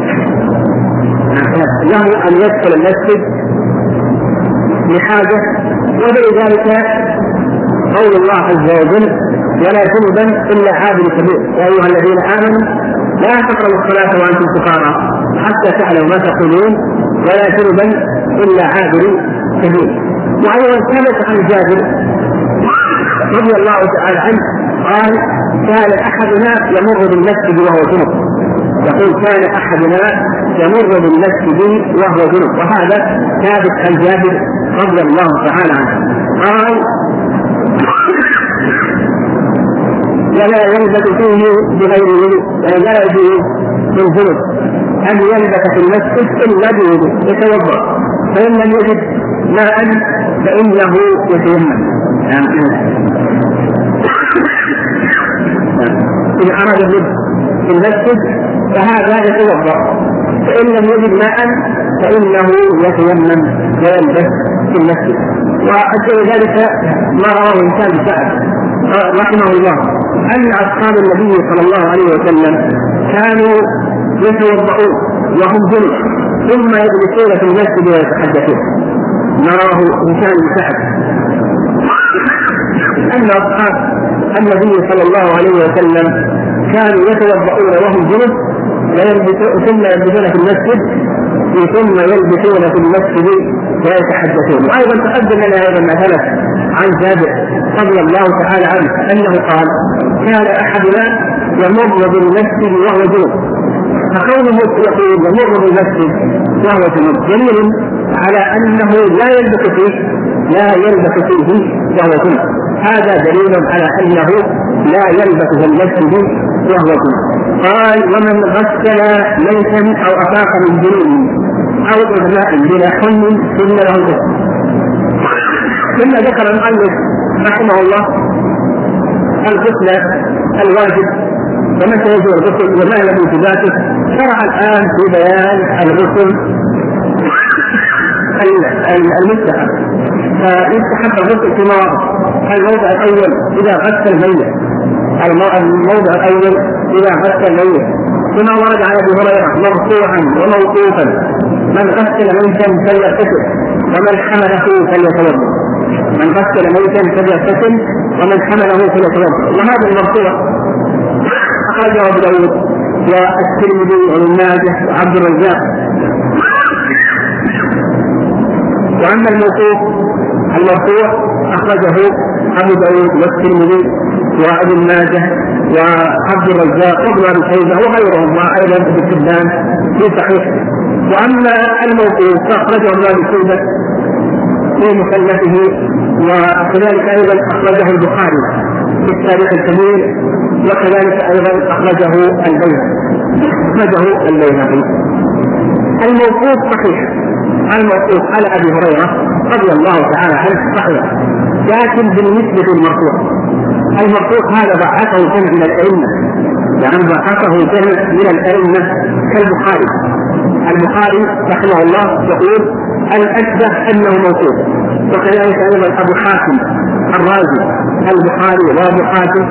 [SPEAKER 1] له أن يدخل المسجد بحاجة، ولذلك قول الله عز وجل ولا جنبا إلا عابر سبيل يا أيها الذين آمنوا لا تقربوا الصلاة وأنتم سكارى حتى تعلموا ما تقولون ولا جنبا إلا عابر سبيل. وأيضا ثبت عن جابر رضي الله تعالى عنه قال كان أحدنا يمر بالمسجد وهو جنب، يقول كان أحدنا يمر بالمسجد وهو جنب، وهذا ثابت عن جابر رضي الله تعالى عنه. قال ولا يلبث فيه بغير وضوء، يعني لا يجوز للجنب أن يلبث في المسجد إلا بوضوء يتوضأ، فإن لم يجد ماء فإنه يتيمم. إذا أراد اللبس في المسجد فهذا يتوضأ، فإن لم يجد ماء فإنه يتيمم ويلبس في المسجد. وأدل ذلك ما رواه إنسان سعد رحمه الله أن أصحاب النبي صلى الله عليه وسلم كانوا يتوضؤون وهم جنب ثم يجلسون في المسجد ويتحدثون. ما رواه إنسان سعد أن أصحاب النبي صلى الله عليه وسلم كانوا يتوضؤون وهم جنب ثم يلبسون في المسجد ثم يلبسون في المسجد ويتحدثون. وأيضا تقدم لنا أيضا مثلا عن جابر رضي الله تعالى عنه أنه قال كان أحدنا يمر بالمسجد وهو جنب، فكونه يقول يمر بالمسجد وهو جنب دليل على أنه لا يلبس فيه لا يلبس فيه وهو جنب، هذا دليل على أنه لا يلبس في المسجد وهو جنب. قال ومن غسل ميتا أو أفاق من جنوب أو إغماء بلا حمل ثم له غسل. ثم ذكر المؤلف رحمه الله الغسل الواجب ومتى يجب الغسل وما الذي في ذاته. شرع الآن في بيان الغسل المستحب. فيستحب الغسل في مواضع. الموضع الأول إذا غسل الميت، الموضع الأول إذا غسل الميت كما ورد على أبي هريرة مرفوعا وموقوفا: من غسل ميتا فليغتسل ومن حمله فليتوضا. من غسل ميتا فليغتسل ومن حمله فليتوضا. وهذا المرفوع أخرجه أبو داود والترمذي وابن ماجه وعبد الرزاق. وأما الموقوف المرفوع أخرجه أبو داود والترمذي وابن ماجه وعبد الرزاق وابن أبي شيبة وغيرهم وأيضا ابن حبان في صحيحه. وأما الموقوف فأخرجه ابن أبي شيبة في مصنفه، وكذلك أيضا أخرجه البخاري في التاريخ الكبير، وكذلك أيضا أخرجه البيهقي أخرجه البيهقي. الموقوف صحيح، الموقوف على أبي هريرة رضي الله تعالى عنه صحيح، لكن بالنسبة للمرفوع المرفوع هذا ضعفه جمع من الأئمة، يعني ضعفه جمع من الأئمة كالبخاري. البخاري رحمه الله يقول الأشبه أنه موقوف، وكذلك أيضا أبو حاتم الرازي البخاري وأبو حاتم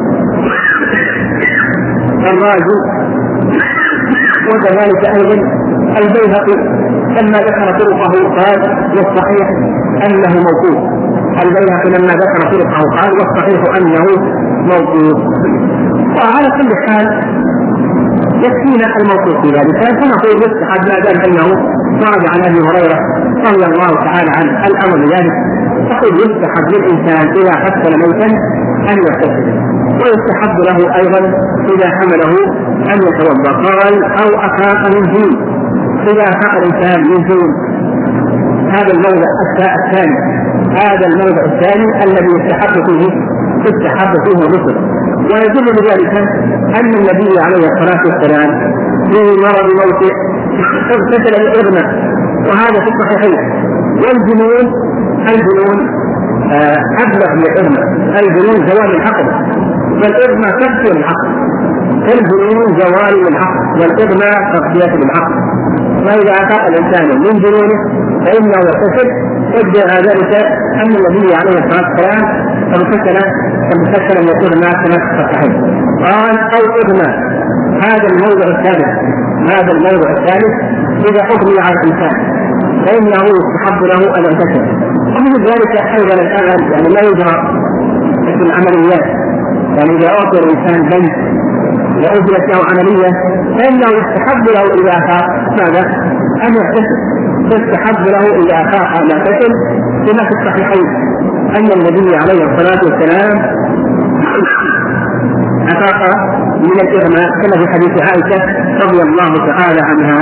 [SPEAKER 1] الرازي، وكذلك أيضا البيهقي لما ذكر طرقه قال والصحيح أنه موقوف. البيهقي لما ذكر طرقه قال والصحيح أنه موقوف. وعلى كل حال يكفينا الموقوف في ذلك، فنقول يستحب ما دام أنه صادق عن أبي هريرة رضي الله تعالى عنه الأمر بذلك. تقول يستحب للإنسان إذا غسل ميتا أن يغتسل، ويستحب له أيضا إذا حمله أن يتوضأ. قال أو أفاق من جون، إذا أفاق الإنسان من جون. هذا الموضع الثاني هذا الموضع الثاني الذي يستحب فيه يستحب فيه الغسل. ويدل بذلك أن النبي عليه الصلاة والسلام في مرض موته اغتسل بالإغماء، وهذا في الصحيحين. والجنون الجنون أبلغ من الإغماء، الجنون زوال العقل، والإغماء تغطية العقل. الجنون زوال العقل والإغماء تغطية العقل. وإذا أفاق الإنسان من جنونه فإنه يغتسل. يبدأ ذلك أن النبي عليه الصلاة والسلام اغتسل اغتسل من الإغماء كما في الصحيحين. قال أو إغماء. هذا الموضع الثالث هذا الموضع الثالث إذا أغمي على الإنسان فإنه يستحب له أن يغتسل. ومن ذلك أيضا الآن يعني لا يجرى في العمليات، يعني إذا أعطي الإنسان بنت وأجرت له عملية فإنه يستحب له إذا أفاق ماذا؟ أن يغتسل. يستحب له إذا أفاق أن يغتسل، كما في الصحيحين أن النبي عليه الصلاة والسلام أفاق من الإغماء كما في حديث عائشة رضي الله تعالى عنها.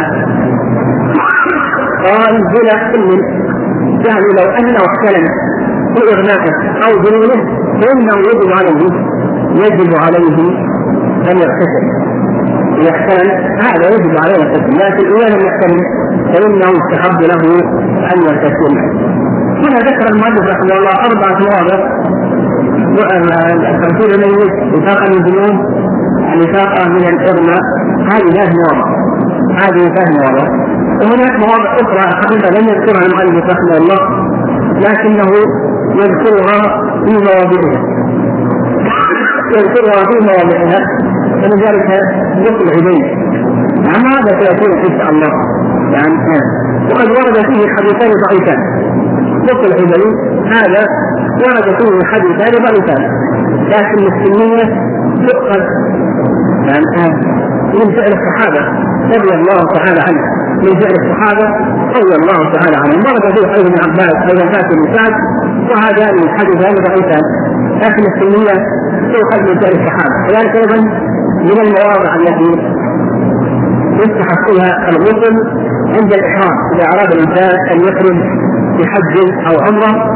[SPEAKER 1] قال بلا علم، يعني لو أنه احتلم بإغمائه أو جنونه فإنه يجب عليه يجب عليه أن يغتسل. يحتلم هذا يجب عليه أن يغتسل، لكن إذا لم يحتلم فإنه يستحب له أن يغتسل. هنا ذكر المؤلف رحمه الله أربعة مواضع: تغسيل الميت، إفاقة من الجنون، الإفاقة من الإغماء. هذه ثلاث مواضع هذه ثلاث مواضع وهناك مواضع أخرى حقيقة لم يذكرها المؤلف رحمه الله، لكنه يذكرها في مواضعها يذكرها في مواضعها ولذلك غسل العيدين. أما هذا سيكون إن شاء الله يعني. وقد ورد فيه حديثان ضعيفان. غسل العيدين هذا ورد فيه حديثان ضعيفان، لكن السنية تؤخذ يعني من فعل الصحابة رضي الله تعالى عنه من فعل الصحابة رضي الله تعالى عنهم. ورد فيه حديث ابن عباس أيضا فاتن بن سعد، وهذان الحديثان ضعيفان، لكن السنية تؤخذ من فعل الصحابة. وذلك أيضا من المواضع التي يستحق فيها الغسل عند الإحرام، إذا أراد الإنسان أن يخرج بحج أو عمرة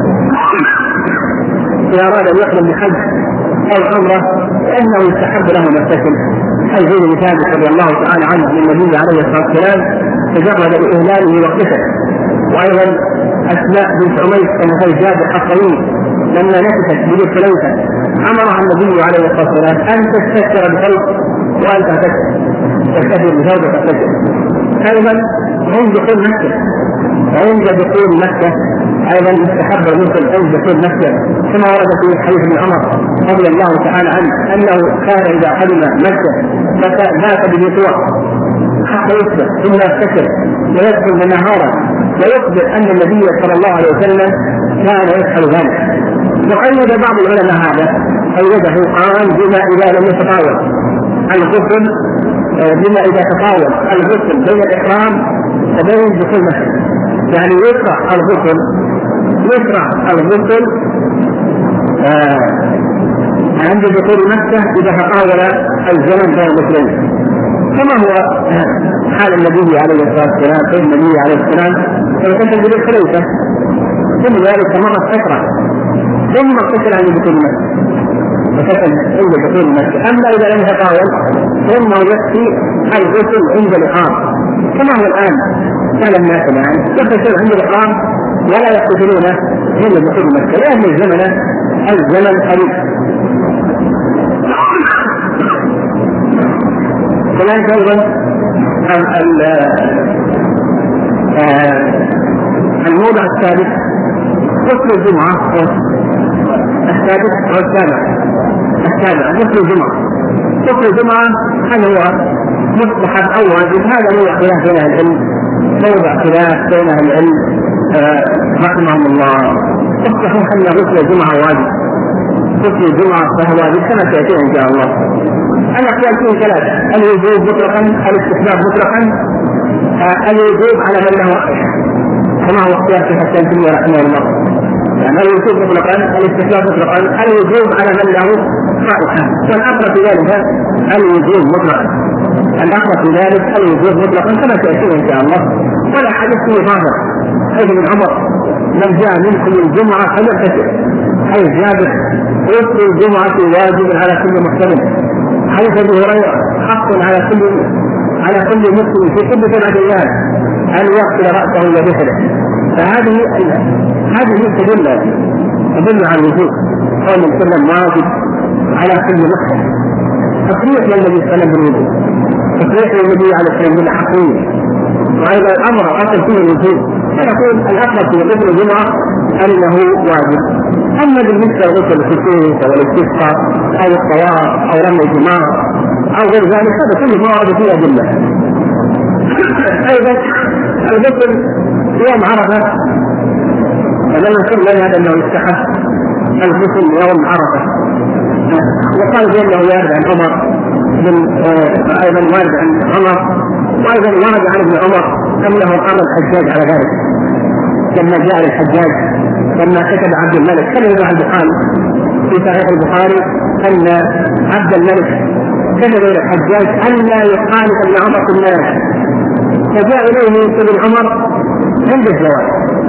[SPEAKER 1] إذا أراد أن يخرج بحج أو عمرة فإنه يستحب له أن يغتسل. الزيد بن ثابت رضي الله تعالى عنه من النبي عليه الصلاة والسلام تجرد بإهلاله واغتسل، وأيضا أسماء بنت عميس كما جابر الطويل لما نكست بنت حليفة أمرها النبي عليه الصلاة والسلام أن تستشر بثوب وأنت تستشر بثوب وتستشر. أيضا عند دخول مكة وعند دخول مكة أيضا استحب المسلم عند دخول مكة كما ورد في حديث ابن عمر رضي الله تعالى عنه أنه كان إذا قدم مكة فبات بنطوع حتى يصبح ثم يستشر ويدخل نهارا ويخبر أن النبي صلى الله عليه وسلم كان يفعل ذلك. وقيد بعض العلماء هذا قيده قال بما إذا لم يتطاول الغسل بما إذا تطاول الغسل بين الإحرام وبين دخول مكة، يعني يشرع الغسل يشرع الغسل آه عند دخول مكة إذا تطاول الزمن بين المسلمين، كما هو حال النبي عليه الصلاة والسلام بين النبي عليه السلام فكتب بالخليفة ثم ذلك مرة فترة ثم اتصل عن دخول مكة وكتب عند دخول مكة. أما إذا لم يتطاول ثم يكفي الغسل عند الإقامة كما هو الآن كان الناس الآن يغتسلون عند الإقامة ولا يغتسلون عند دخول مكة لأن الزمن الزمن قريب. كذلك أيضا الموضع الثالث غسل الجمعة الثالث والسابع السابع غسل الجمعة. غسل الجمعة هل هو مستحب أو واجب؟ هذا موضع خلاف بين أهل العلم موضع خلاف بين أهل العلم رحمهم الله. الصحيح أن غسل الجمعة واجب، غسل الجمعة فهو واجب كما سيأتي إن شاء الله. الأقوال فيه ثلاثة: الوجوب مطلقا، الاستحباب مطلقا، الوجوب على من له كما هو اختيار في حسن تيمية رحمه الله، يعني الوجوب مطلقا، الاستحباب مطلقا، الوجوب على من له رائحة. والأقرب في ذلك الوجوب مطلقا، الأقرب في ذلك الوجوب مطلقا كما سيأتي إن شاء الله. والأحاديث فيه ظاهر حيث من عمر من جاء منكم الجمعة فليغتسل، حيث جابر غسل الجمعة واجب على كل محترم، حيث ابي هريره حق على كل على كل مسلم في كل سبعة ايام ان يغسل راسه وذكره. فهذه هذه تدل تدل على الوجوب قول السلام واجب على كل مسلم. تصريح للنبي صلى الله عليه وسلم بالوجوب، تصريح للنبي عليه الصلاه والسلام بالحقيقه، وايضا الامر اصل فيه الوجوب. فنقول الاقرب في غسل الجمعه انه واجب. اما بالنسبه لغسل الخصوص او الاستسقاء او الطواف او رمي الجمار او غير ذلك هذا كله ما ورد فيه ادله. ايضا الغسل يوم عرفه فلم يكن لنا انه يستحب الغسل يوم عرفه، وقال بانه يرد عن عمر من ايضا وارد عن عمر، وايضا ورد عن ابن عمر انه امر الحجاج على ذلك لما جاء الحجاج لما كتب عبد الملك كما يروى البخاري في صحيح البخاري ان عبد الملك كتب الى الحجاج ان لا يخالف ابن عمر في الناس، فجاء اليه ابن عمر عند الزواج.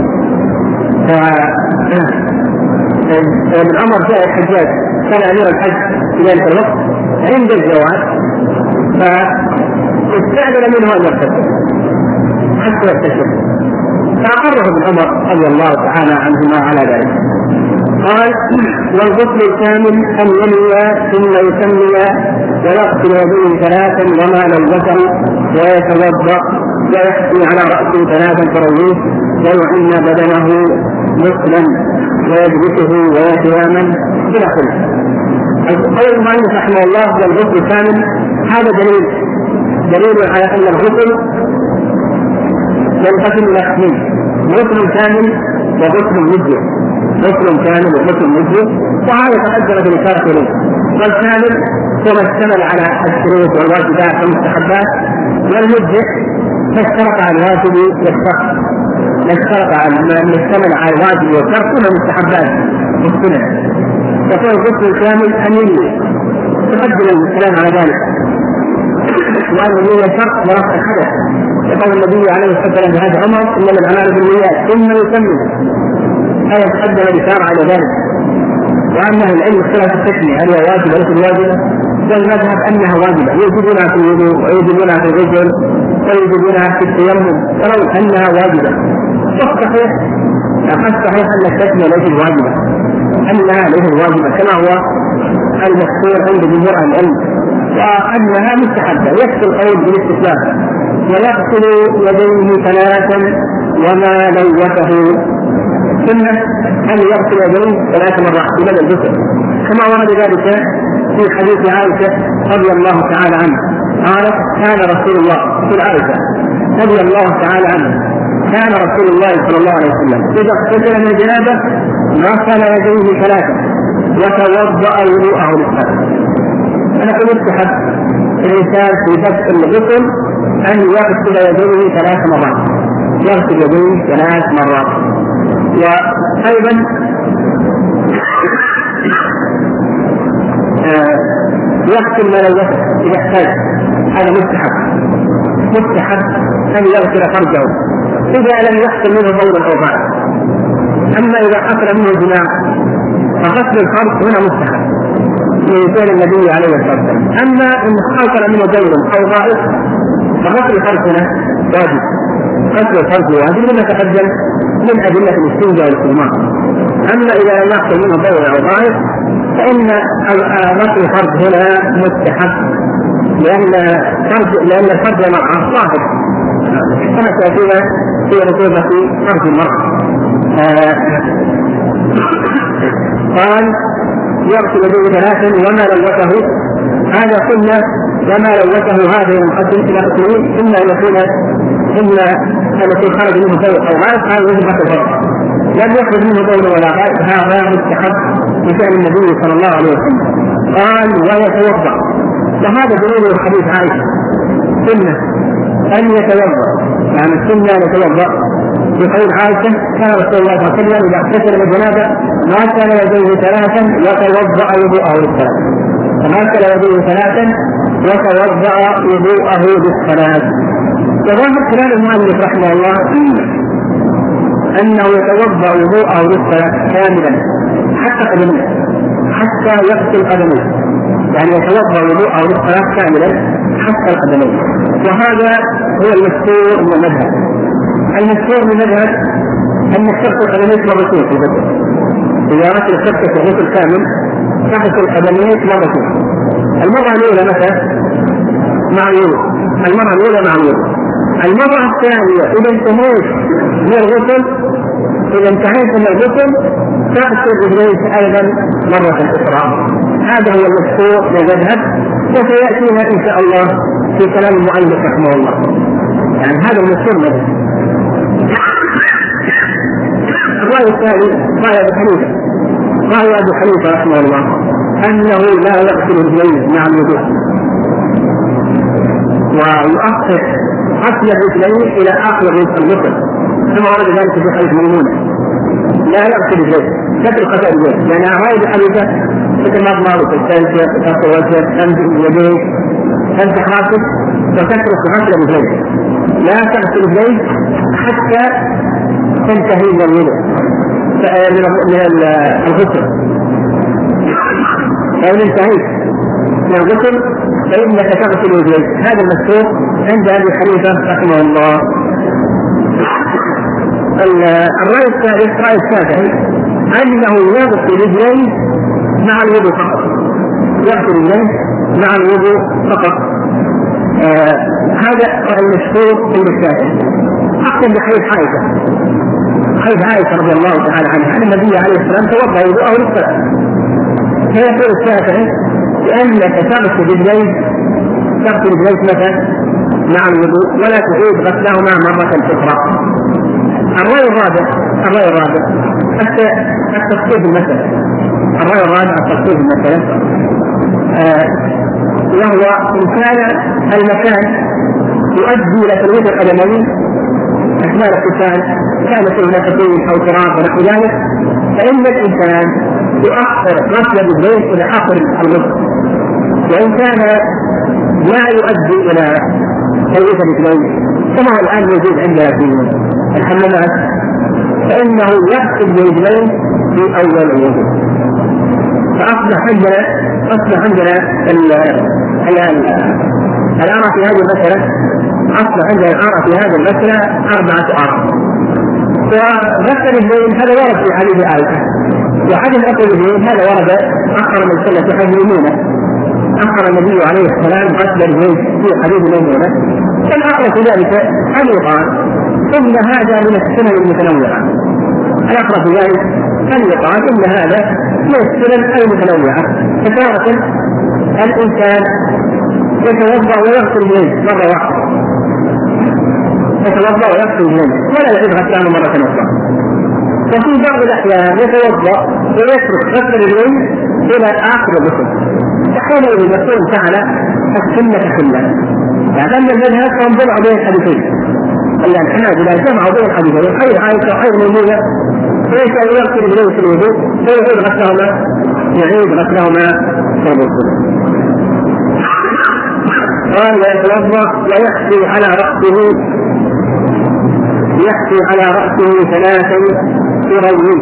[SPEAKER 1] فابن عمر جاء الحجاج كان امير الحج في ذلك الوقت عند الزواج فاستأذن منه ان يغتسل حتى يغتسل، فأقره ابن عمر رضي الله تعالى عنهما على ذلك. قال: والغسل الكامل أن ينوي ثم يسمي ويغسل يديه ثلاثا وما للبشر ويتوضأ ويحكي على رأسه ثلاثا كرويه ويعن بدنه غسلا ويجلسه ويتياما إلى آخره. قول المؤلف رحمه الله والغسل الكامل هذا دليل دليل على أن الغسل ينقسم إلى قسمين: غسل كامل وغسل مجزئ. غسل كامل وغسل مجزئ، وهذا تقدم في الإشارة إليه. والكامل هو ما اشتمل على الشروط والواجبات والمستحبات، والمجزئ ما اشترط على الواجب والشرط، ما اشترط على ما اشتمل على الواجب والشرط والمستحبات والسنن. يقول الغسل الكامل أن ينوي، تقدم الكلام على ذلك، وأن ينوي شرط ورفع الحدث. يقول النبي عليه الصلاة والسلام بهذا عمر: إنما الأعمال بالنيات ثم يسمي. هذا تقدم الإشارة على ذلك. وأن أهل العلم اختلف في التسمية هل هي واجب وليس واجب، والمذهب أنها واجبة، يوجدونها في الوضوء ويوجدونها في الغسل ويوجدونها في التيمم، يرون أنها واجبة. والصحيح الصحيح أن التسمية ليست واجبة، أنها ليست واجبة كما هو المشهور عند جمهور العلم، وأنها مستحبة. يكفي القول بالاستحباب. ويغسل يديه ثلاثا وما لوثه، ثم أن يغسل يديه ثلاث مرات بمدى الغسل، كما ورد ذلك في حديث عائشة رضي الله تعالى عنها قالت: كان رسول الله في عائشة رضي الله تعالى عنها كان رسول الله صلى الله عليه وسلم إذا اغتسل من الجنابة غسل يديه ثلاثا وتوضأ وضوءه للصلاة. أنا قلت يستحب الإنسان في بدء الغسل أن يغسل يديه ثلاث مرات، يغسل يديه ثلاث مرات. وأيضا يغسل ما لوثه إذا احتاج، هذا مستحب. مستحب أن يغسل فرجه إذا لم يحصل منه بول أو بعد. أما إذا حصل منه جماع فغسل الفرج هنا مستحب من فعل النبي عليه الصلاة والسلام. أما إن حصل منه بول أو غائط فغسل الفرج هنا واجب. غسل الفرج واجب لما تقدم من أدلة الاستنجاء والاستجمار. أما إذا لم يحصل منه بول أو غائط فإن غسل الفرج هنا مستحب، لأن فرج لأن الفرج مرأة ظاهر كما تأتينا في رطوبة فرج المرأة. قال: يغسل يديه ثلاثا وما لوثه، هذا قلنا وما لوثه هذا ينقسم إلى قسمين: إما أن يكون إما أن يكون خرج منه بول أو غائط، هذا يجب غسل الفرج. لم يخرج منه بول ولا غائط، هذا مستحب بفعل النبي صلى الله عليه وسلم. قال: ويتوضأ، وهذا دليل الحديث عائشة سنة أن يتوضأ، يعني السنة أن يتوضأ بقول عائشة: كان رسول الله صلى الله عليه وسلم إذا اغتسل من الجنابة غسل يديه ثلاثا وتوضأ وضوءه للصلاة. فغسل يديه ثلاثا وتوضأ وضوءه للصلاة. وظاهر كلام المؤلف رحمه الله أنه يتوضأ وضوءه للصلاة كاملا حتى قدميه، حتى يغسل قدميه، يعني يتوضأ وضوءه للصلاة كاملا حتى القدمين. وهذا هو المشهور من المذهب. المشهور من المذهب أن الشخص القدمين مرتين في الغسل، إذا غسل الشخص في الغسل كامل تغسل القدمين مرتين. المرة الأولى متى؟ مع الوضوء. المرة الأولى مع الوضوء. المرة الثانية إذا انتهيت من الغسل إذا انتهيت من الغسل تغسل رجليك أيضا مرة أخرى. هذا هو المشهور من المذهب، وسيأتينا إن شاء الله في كلام المؤلف رحمه الله. يعني هذا المشهور منه. الرأي الثاني رأي أبي حنيفة رأي أبي حنيفة رحمه الله أنه لا يغسل رجليه مع الوضوء، ويؤخر غسل الرجلين إلى آخر الغسل كما ورد ذلك في حديث ميمونة. لا يغسل رجليه، تترك غسل رجليه، لأن رأي أبي حنيفة مثل ما ضمارك الثالثة تغسل وجهك تمسح يديك تمسح راسك وتترك غسل رجليك. لا تغسل رجليك حتى تنتهي من الوضوء من الغسل. فإن انتهيت من الغسل فإنك تغسل رجليك. هذا المشهور عند أبي حنيفة رحمه الله. الرأي الثالث رأي الشافعي أنه يغسل رجليه مع الوضوء فقط، يغسل رجليه مع الوضوء فقط. آه هذا المشهور عند الشافعي. أقسم بحديث عائشة حديث عائشة رضي الله تعالى عنها أن النبي عليه الصلاة والسلام توضأ وضوءه للصلاة. فيقول الشافعي لأنك تغسل رجليك تغسل رجليك مثلا مع الوضوء ولا تعيد غسلهما مرة أخرى. الرأي الرابع الرأي الرابع التفصيل المسألة. الرأي الرابع التفصيل المسألة آه وهو إن كان المكان يؤدي إلى تلويث القدمين أثناء الاغتسال كان في نفسين أو تراب ونحو ذلك، فإن الإنسان يؤخر غسل الرجلين إلى آخر الغسل. وإن كان لا يؤدي إلى تلويث الرجلين كما هو الآن موجود عندنا في الحمامات فإنه يغسل برجلين في أول الوضوء. فأصبح عندنا أصبح عندنا الآراء في هذه المسألة أصبح عندنا الآراء في هذه المسألة أربعة آراء. وغسل اليدين هذا ورد في حديث عائشة، وحديث غسل اليدين هذا ورد أخر من سنة حديث ميمونة، أخر النبي عليه السلام غسل اليدين في حديث ميمونة. الأقرب في ذلك أن يقال إن هذا من السنن المتنوعة، الأقرب في ذلك أن يقال إن هذا من السنن المتنوعة. فتارة الإنسان يتوضأ ويغسل اليدين مرة واحدة، يتوضأ ويغسل اليدين ولا يعيد غسلانه مرة أخرى. وفي بعض الأحيان يتوضأ ويترك غسل اليدين إلى آخر الغسل، حينئذ يكون فعل السنة كلها. يعني أن المذهب كان جمع بين الحديثين، إلا الحنابلة جمعوا بين الحديثين، خير عائشة وخير ميمونة، ليس يغسل اليدين في الوضوء ويعيد غسلهما يعيد غسلهما في الغسل. قال ويتوضأ ويحثي على رأسه يحثي على رأسه ثلاثا يروي.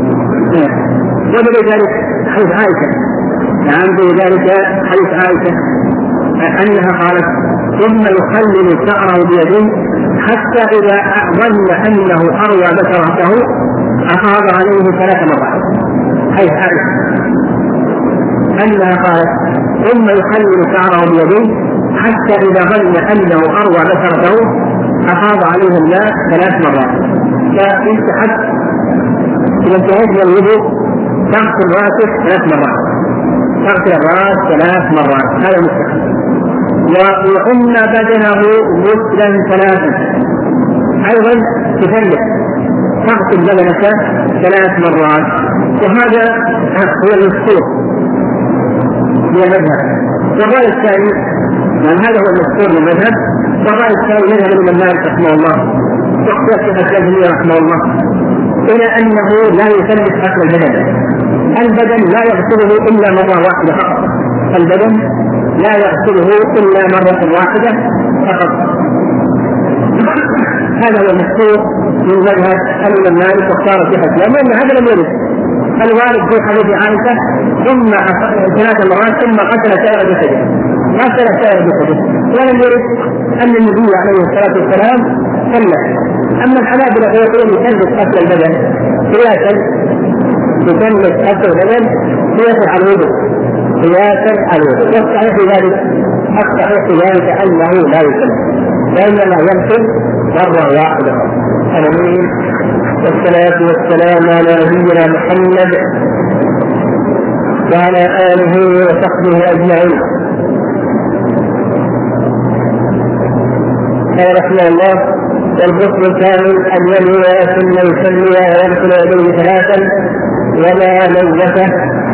[SPEAKER 1] وبدأ ذلك حديث عائشة، نعم ذلك حديث عائشة أنها قالت ثم يخلل شعره بيده حتى إذا ظن أنه أروى بشرته أفاض عليه ثلاث مرات. حديث عائشة أنها قالت ثم يخلل شعره بيده حتى إذا ظن أنه أروى بشرته أفاض عليه الماء ثلاث مرات. فيستحب إذا انتهيت من الوضوء تغسل رأسك ثلاث مرات، تغسل الرأس ثلاث مرات، هذا مستحب. ويؤم بدنه غسلا ثلاثا، أيضا تثلث تغسل بدنك ثلاث مرات، وهذا هو المشهور من المذهب. والرأي الثاني يعني هذا هو المشهور من المذهب، والرأي الثاني مذهب الإمام مالك رحمه الله واختيار شيخ الشافعي رحمه الله إلى أنه لا يثلث غسل البدن. البدن لا يغسله إلا مرة واحدة فقط، البدن لا يغسله إلا مرة واحدة فقط. هذا هو المشهور من مذهب الإمام مالك واختار شيخ الإسلام، لأن هذا لم يرد الوارد في حديث عائشة ثم ثلاث مرات ثم غسل سائر جسده، غسل سائر جسده، ولم يرد أن النبي عليه الصلاة والسلام ثلث. أما الحنابلة فيقولون يثلث غسل البدن قياسا، يثلث غسل البدن قياسا على الوضوء، قياسا على الوضوء. والصحيح في ذلك الصحيح في ذلك أنه لا يثلث، وإنما يغسل مرة واحدة. آمين. والصلاة والسلام على نبينا محمد وعلى آله وصحبه أجمعين. قال رحمه الله والغسل الكامل أن ينوي ثم يصلي ويغسل يديه ثلاثا وما لوثه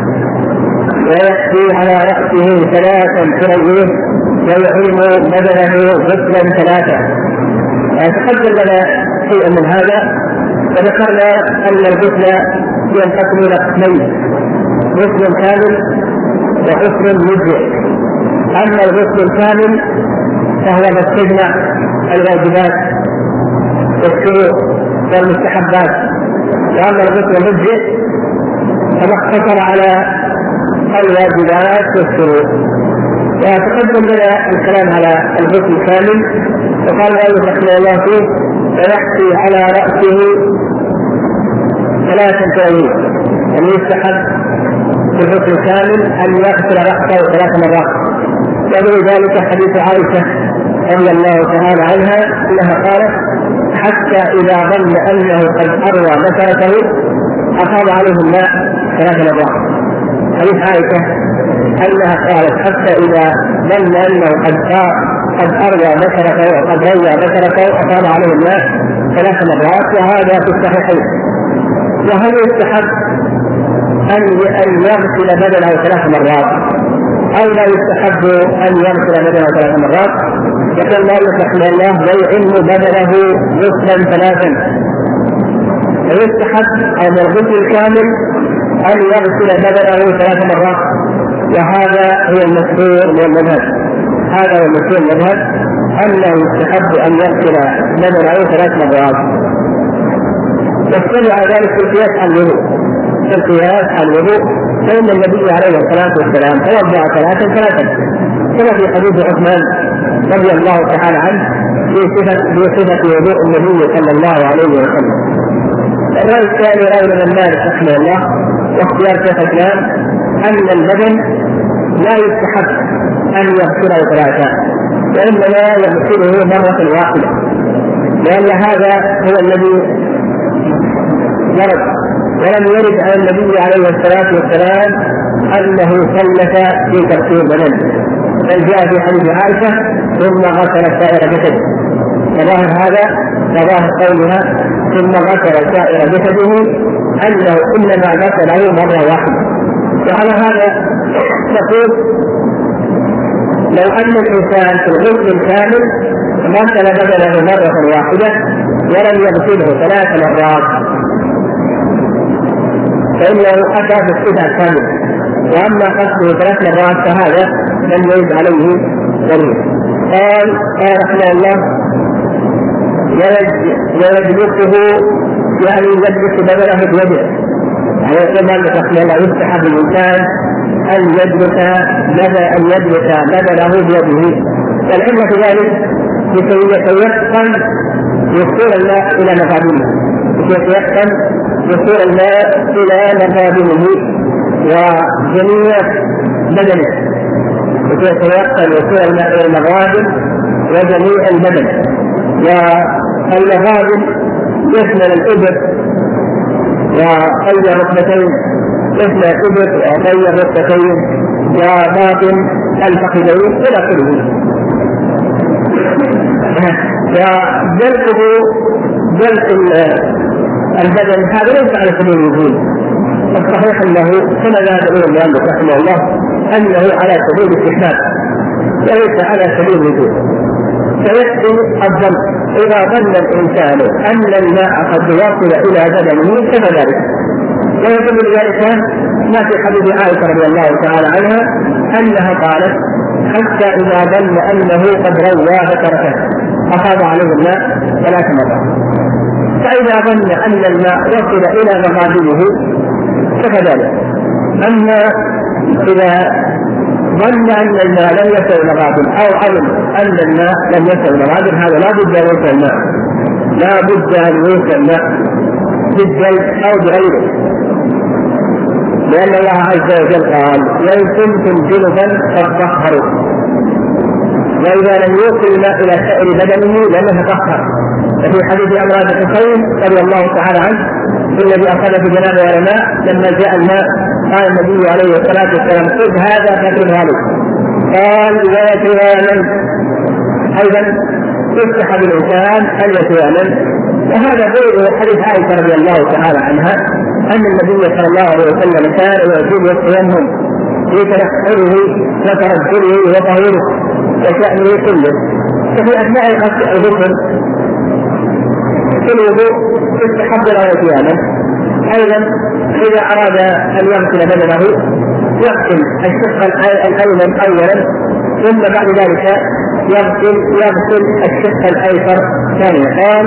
[SPEAKER 1] ويحكي على رأسه ثلاثا ترويه ويعيم بدنه غسلا ثلاثا. تقدم لنا شيئا من هذا، وذكرنا أن الغسل ينقسم إلى قسمين: غسل كامل وغسل مجزئ. أما الغسل الكامل فهو ما استجمع الواجبات والشروط والمستحبات، وأما الغسل المجزئ فما اقتصر على الواجبات والشروط. وتقدم لنا الكلام على الغسل الكامل، وقال أيضا رحمه الله فيه ويحكي على رأسه ثلاثا تأويل، أن يستحب في الغسل الكامل أن يغسل رأسه ثلاث مرات. ومن ذلك حديث عائشة رضي الله تعالى عنها أنها قالت حتى إذا ظن أنه قد أروى بشرته أفاض عليه الماء ثلاث مرات. حديث عائشة أنها قالت حتى إذا ظن أنه قد قد أروى بشرته وقد روى بشرته أفاض عليه الماء ثلاث مرات، وهذا في الصحيحين. وهل يستحب أن يغسل بدنه ثلاث مرات أو لا يستحب أن يغسل بدنه ثلاث مرات؟ يقول مالك رحمه الله ويعم بدنه غسلا ثلاثا. ويستحب أن الغسل الكامل أن يغسل بدنه ثلاث مرات، وهذا هو المشهور من المذهب. هذا هو المشهور من المذهب أنه يستحب أن يغسل بدنه ثلاث مرات. والسبب على ذلك في القياس على الوضوء، القياس على الوضوء فإن النبي عليه الصلاة والسلام توضأ ثلاثا ثلاثا كما في حديث عثمان رضي الله تعالى عنه بصفة وضوء النبي صلى الله عليه وسلم. الرأي الثاني رأي من مالك رحمه الله واختيار شيخ الإسلام أن البدن لا يستحب أن يغسله ثلاثا وإنما يغسله مرة واحدة، لأن هذا هو الذي ورد، ولم يرد عن النبي عليه الصلاة والسلام أنه ثلث في تغسيل بدنه، بل جاء في حديث عائشة ثم غسل سائر جسده، وظاهر هذا وظاهر قولها ثم غسل سائر جسده أنه إنما غسله مرة واحدة. وعلى هذا نقول لو أن الإنسان في الغسل الكامل غسل بدنه مرة واحدة ولم يغسله ثلاث مرات فإنه أتى بالصفة كاملة، وأما قصده ثلاث مرات فهذا لم يرد عليه دليل. قال قال رحمه الله ويجلسه يعني يجلس بدنه بيده، يعني كما رحمه الله يستحب الإنسان أن يجلس أن يجلس بدنه بيده، والعلة في ذلك لكي يتيقن وصول الماء إلى مفاهيمه، لكي يتيقن وصول الماء إلى مفاهيمه وجميع بدنه، لكي يتيقن وصول الماء إلى المغادر وجميع البدن. والمغادر يشمل الإبر وقيد الركبتين، يشمل الإبر وقيد الركبتين وباطن الفخذين إلى آخره. وجلسه جلس البدن هذا ليس على سبيل الوجود، الصحيح انه كما ذهب الى المؤلف رحمه الله انه على سبيل الاستحباب وليس على سبيل الوجود. فيكفي الظن اذا ظن الانسان ان الماء قد يصل الى بدنه كما ذلك، ويدل بذلك ما في حديث عائشه رضي الله تعالى عنها انها قالت حتى اذا ظن انه قد روى فتركه أخذ عليه الماء ثلاث مرات، فإذا ظن أن الماء وصل إلى مغادره فكذلك. أما إذا ظن أن الماء لم يصل إلى مغادر أو علم أن الماء لم يصل إلى مغادر هذا لا بد أن يوصل الماء، لا بد أن يوصل الماء بالجلد أو بغيره، لأن الله عز وجل قال وإن كنتم جنبا فاطهروا، وإذا لم يوصل الماء إلى سائر بدنه لم يتطهر. وفي حديث عمران بن حصين رضي الله تعالى عنه الذي أخذ في جنابه على الماء لما جاء الماء قال النبي عليه الصلاة والسلام خذ هذا فاكل هذا، قال إذا يتيامن أيضا يستحب الإنسان أن يتيامن. وهذا غير حديث عائشة رضي الله تعالى عنها أن النبي صلى الله عليه وسلم كان يعجب التيمم في تنحره وترجله وطهوره وشأنه كله. ففي أثناء الغسل في الوضوء يستحب له التيامن. أيضا إذا أراد أن يغسل بدنه يغسل الشق الأيمن أولا ثم بعد ذلك يغسل يغسل الشق الأيسر ثانيا، قال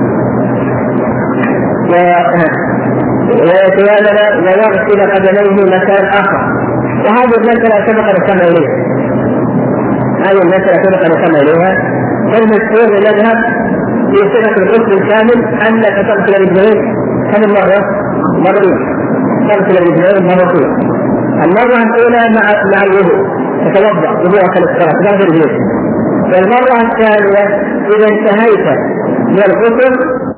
[SPEAKER 1] ويتيامن ويغسل قدميه مكان آخر. وهذه المسألة سبق نسمع إليها، هذه المسألة سبق نسمع إليها. فالمشهور للمذهب في صفة الغسل الكامل أنك تغسل الرجلين كم مرة؟ مرتين، تغسل الرجلين مرتين. المرة الأولى مع مع الوضوء تتوضأ وضوءك للصلاة تغسل الرجلين. والمرة الثانية إذا انتهيت من الغسل